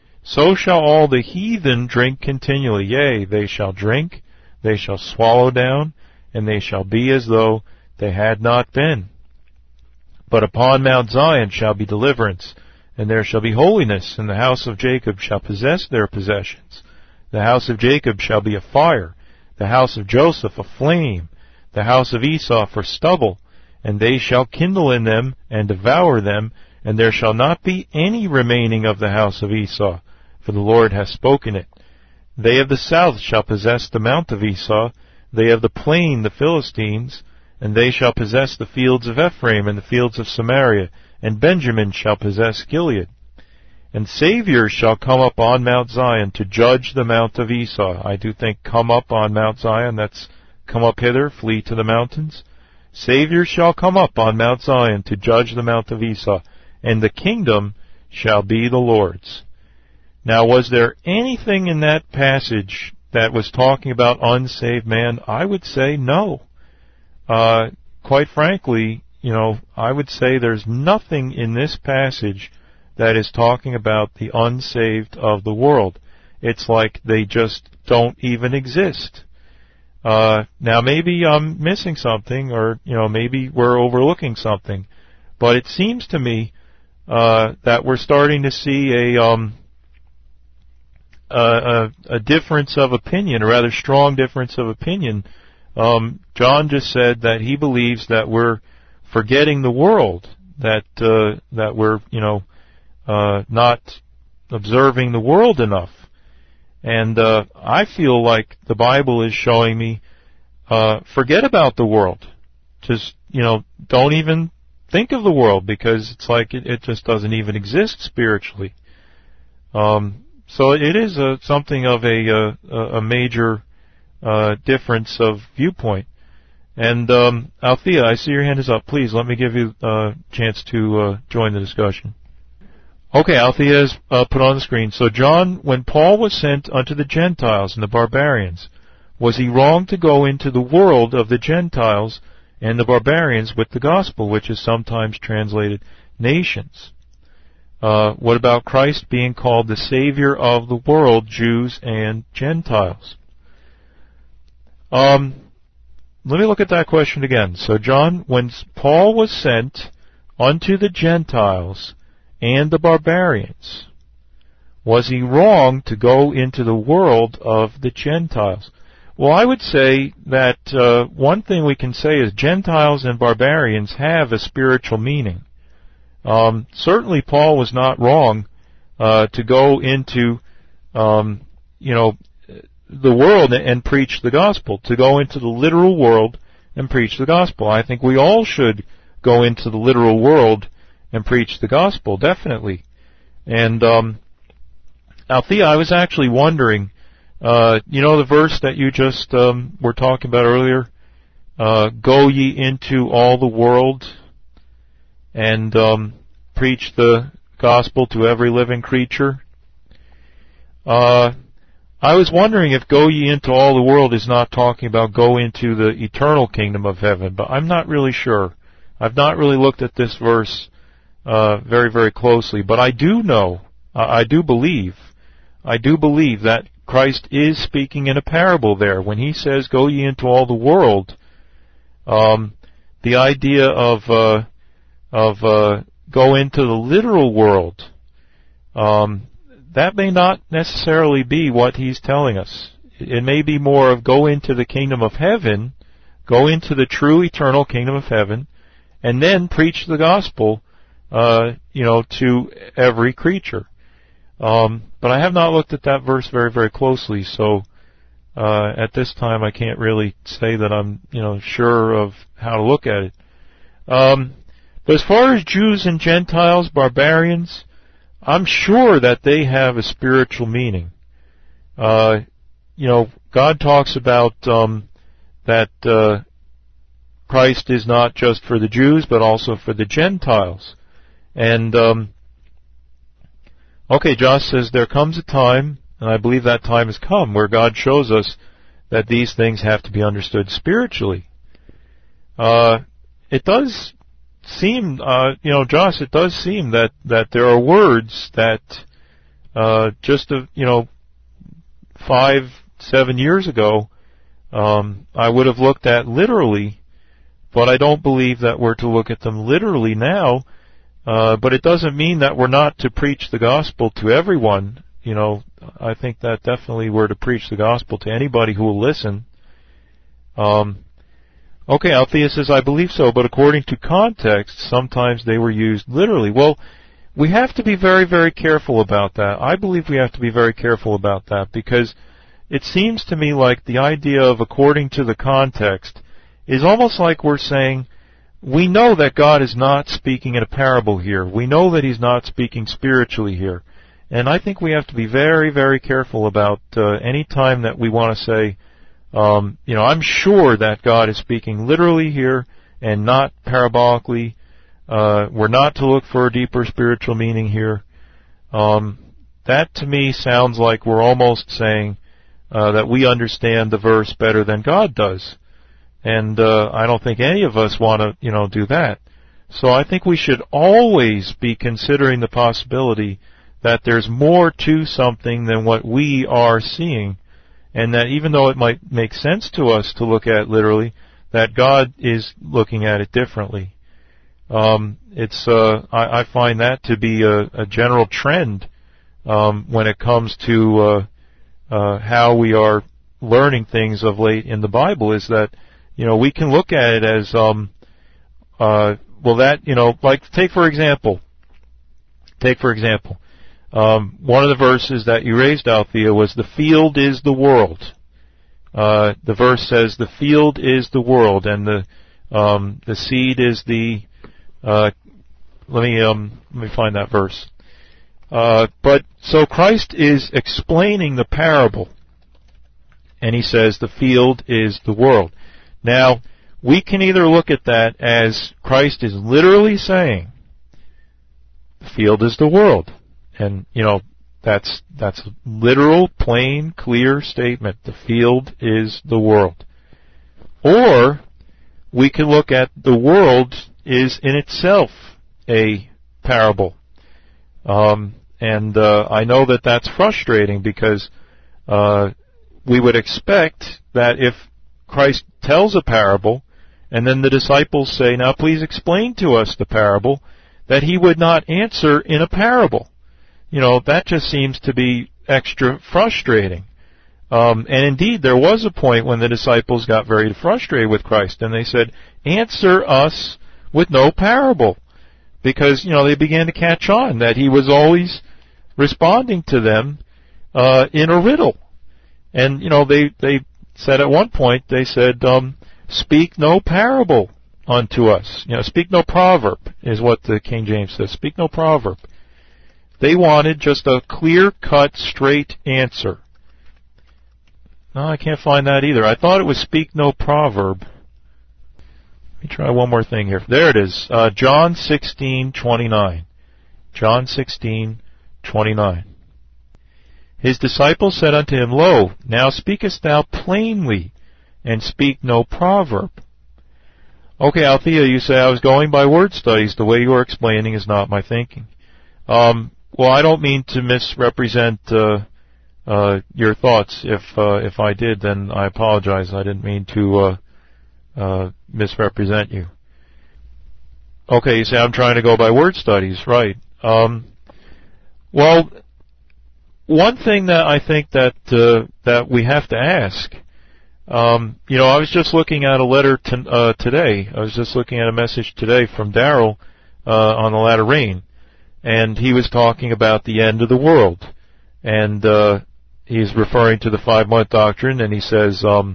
So shall all the heathen drink continually. Yea, they shall drink, they shall swallow down, and they shall be as though they had not been. But upon Mount Zion shall be deliverance, and there shall be holiness, and the house of Jacob shall possess their possessions. The house of Jacob shall be a fire, the house of Joseph a flame, the house of Esau for stubble, and they shall kindle in them and devour them, and there shall not be any remaining of the house of Esau, for the Lord hath spoken it. They of the south shall possess the mount of Esau, they of the plain the Philistines, and they shall possess the fields of Ephraim and the fields of Samaria, and Benjamin shall possess Gilead. And Saviors shall come up on Mount Zion to judge the mount of Esau. I do think come up on Mount Zion, that's come up hither, flee to the mountains. Saviors shall come up on Mount Zion to judge the mount of Esau, and the kingdom shall be the Lord's. Now, was there anything in that passage that was talking about unsaved man? I would say no. Quite frankly, I would say there's nothing in this passage that is talking about the unsaved of the world. It's like they just don't even exist. Now, maybe I'm missing something, or, maybe we're overlooking something, but it seems to me that we're starting to see a difference of opinion, a rather strong difference of opinion. John just said that he believes that we're forgetting the world, that we're, not observing the world enough. And I feel like the Bible is showing me, forget about the world. Just, don't even think of the world, because it's like it just doesn't even exist spiritually. So it is something of a major difference of viewpoint. And Althea, I see your hand is up. Please let me give you a chance to join the discussion. Okay, Althea is put on the screen. So John, when Paul was sent unto the Gentiles and the barbarians, Was he wrong to go into the world of the Gentiles and the barbarians with the gospel, which is sometimes translated nations? What about Christ being called the Savior of the world, Jews and Gentiles? Let me look at that question again. So, John, when Paul was sent unto the Gentiles and the barbarians, was he wrong to go into the world of the Gentiles? Well, I would say that one thing we can say is Gentiles and barbarians have a spiritual meaning. Certainly Paul was not wrong to go into the world and preach the gospel, to go into the literal world and preach the gospel. I think we all should go into the literal world and preach the gospel, definitely. And Althea, I was actually wondering, the verse that you just were talking about earlier, go ye into all the world and preach the gospel to every living creature. I was wondering if go ye into all the world is not talking about go into the eternal kingdom of heaven, but I'm not really sure. I've not really looked at this verse very, very closely, but I do know, I do believe that Christ is speaking in a parable there. When he says, go ye into all the world, the idea of go into the literal world, that may not necessarily be what he's telling us. It may be more of go into the kingdom of heaven, go into the true eternal kingdom of heaven, and then preach the gospel, to every creature. But I have not looked at that verse very, very closely, so at this time I can't really say that I'm, sure of how to look at it. But as far as Jews and Gentiles, barbarians, I'm sure that they have a spiritual meaning. God talks about that Christ is not just for the Jews, but also for the Gentiles. And Josh says there comes a time, and I believe that time has come, where God shows us that these things have to be understood spiritually. It does seem, Josh, it does seem that there are words that just 5-7 years ago I would have looked at literally, but I don't believe that we're to look at them literally now. But it doesn't mean that we're not to preach the gospel to everyone. I think that definitely we're to preach the gospel to anybody who will listen. Althea says, I believe so, but according to context, sometimes they were used literally. Well, we have to be very, very careful about that. I believe we have to be very careful about that, because it seems to me like the idea of according to the context is almost like we're saying, we know that God is not speaking in a parable here. We know that He's not speaking spiritually here. And I think we have to be very, very careful about any time that we want to say, I'm sure that God is speaking literally here and not parabolically. We're not to look for a deeper spiritual meaning here. That to me sounds like we're almost saying that we understand the verse better than God does. And I don't think any of us want to, do that. So I think we should always be considering the possibility that there's more to something than what we are seeing, and that even though it might make sense to us to look at it literally, that God is looking at it differently. I find that to be a general trend when it comes to how we are learning things of late in the Bible, is that we can look at it as like take for example, one of the verses that you raised, Althea, was the field is the world. The verse says the field is the world, and the seed is the. Let me find that verse. But so Christ is explaining the parable, and he says the field is the world. Now, we can either look at that as Christ is literally saying the field is the world, and That's a literal, plain, clear statement. The field is the world. Or we can look at the world is in itself a parable. I know that that's frustrating because we would expect that if Christ tells a parable and then the disciples say, now please explain to us the parable, that he would not answer in a parable. That just seems to be extra frustrating. And indeed, there was a point when the disciples got very frustrated with Christ, and they said, answer us with no parable. Because, they began to catch on that he was always responding to them in a riddle. And, they said at one point, they said, speak no parable unto us. Speak no proverb is what the King James says. Speak no proverb. They wanted just a clear-cut, straight answer. No, I can't find that either. I thought it was speak no proverb. Let me try one more thing here. There it is. John 16:29. John 16:29. His disciples said unto him, Lo, now speakest thou plainly, and speak no proverb. Okay, Althea, you say I was going by word studies. The way you are explaining is not my thinking. Well, I don't mean to misrepresent your thoughts. If I did, then I apologize. I didn't mean to misrepresent you. Okay, you say I'm trying to go by word studies, right? Well, one thing that I think that we have to ask. I was just looking at a letter today. I was just looking at a message today from Darrell on the latter rain. And he was talking about the end of the world. And he's referring to the 5-month doctrine, and he says, so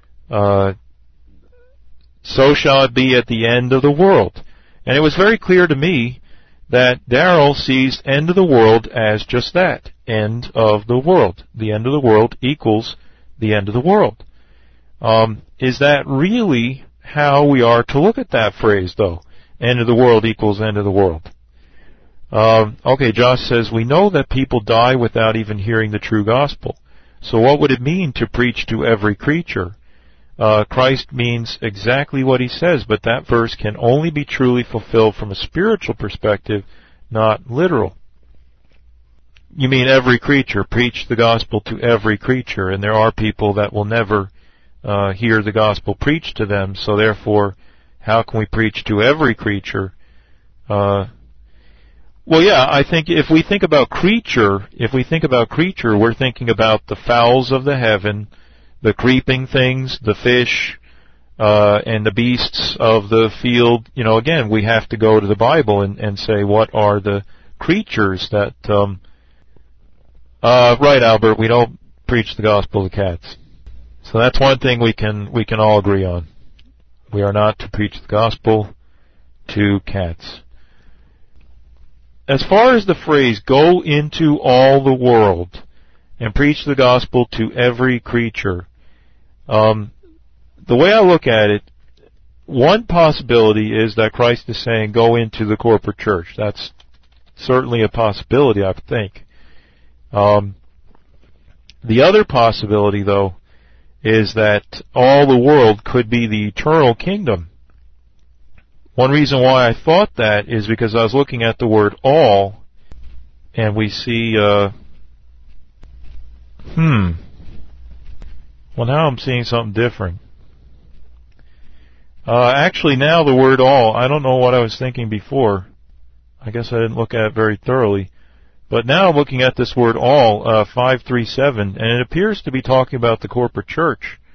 shall it be at the end of the world. And it was very clear to me that Darrell sees end of the world as just that, end of the world. The end of the world equals the end of the world. Is that really how we are to look at that phrase, though? End of the world equals end of the world. Okay, Josh says, we know that people die without even hearing the true gospel. So what would it mean to preach to every creature? Christ means exactly what he says, but that verse can only be truly fulfilled from a spiritual perspective, not literal. You mean every creature, preach the gospel to every creature, and there are people that will never hear the gospel preached to them, so therefore, how can we preach to every creature? Well, yeah, I think if we think about creature, we're thinking about the fowls of the heaven, the creeping things, the fish, and the beasts of the field. Again, we have to go to the Bible and say, what are the creatures that, right, Albert, we don't preach the gospel to cats. So that's one thing we can all agree on. We are not to preach the gospel to cats. As far as the phrase, go into all the world and preach the gospel to every creature, the way I look at it, one possibility is that Christ is saying, go into the corporate church. That's certainly a possibility, I think. The other possibility, though, is that all the world could be the eternal kingdom. One reason why I thought that is because I was looking at the word all, and we see, well, now I'm seeing something different. Actually, now the word all, I don't know what I was thinking before. I guess I didn't look at it very thoroughly. But now I'm looking at this word all, 537, and it appears to be talking about the corporate church.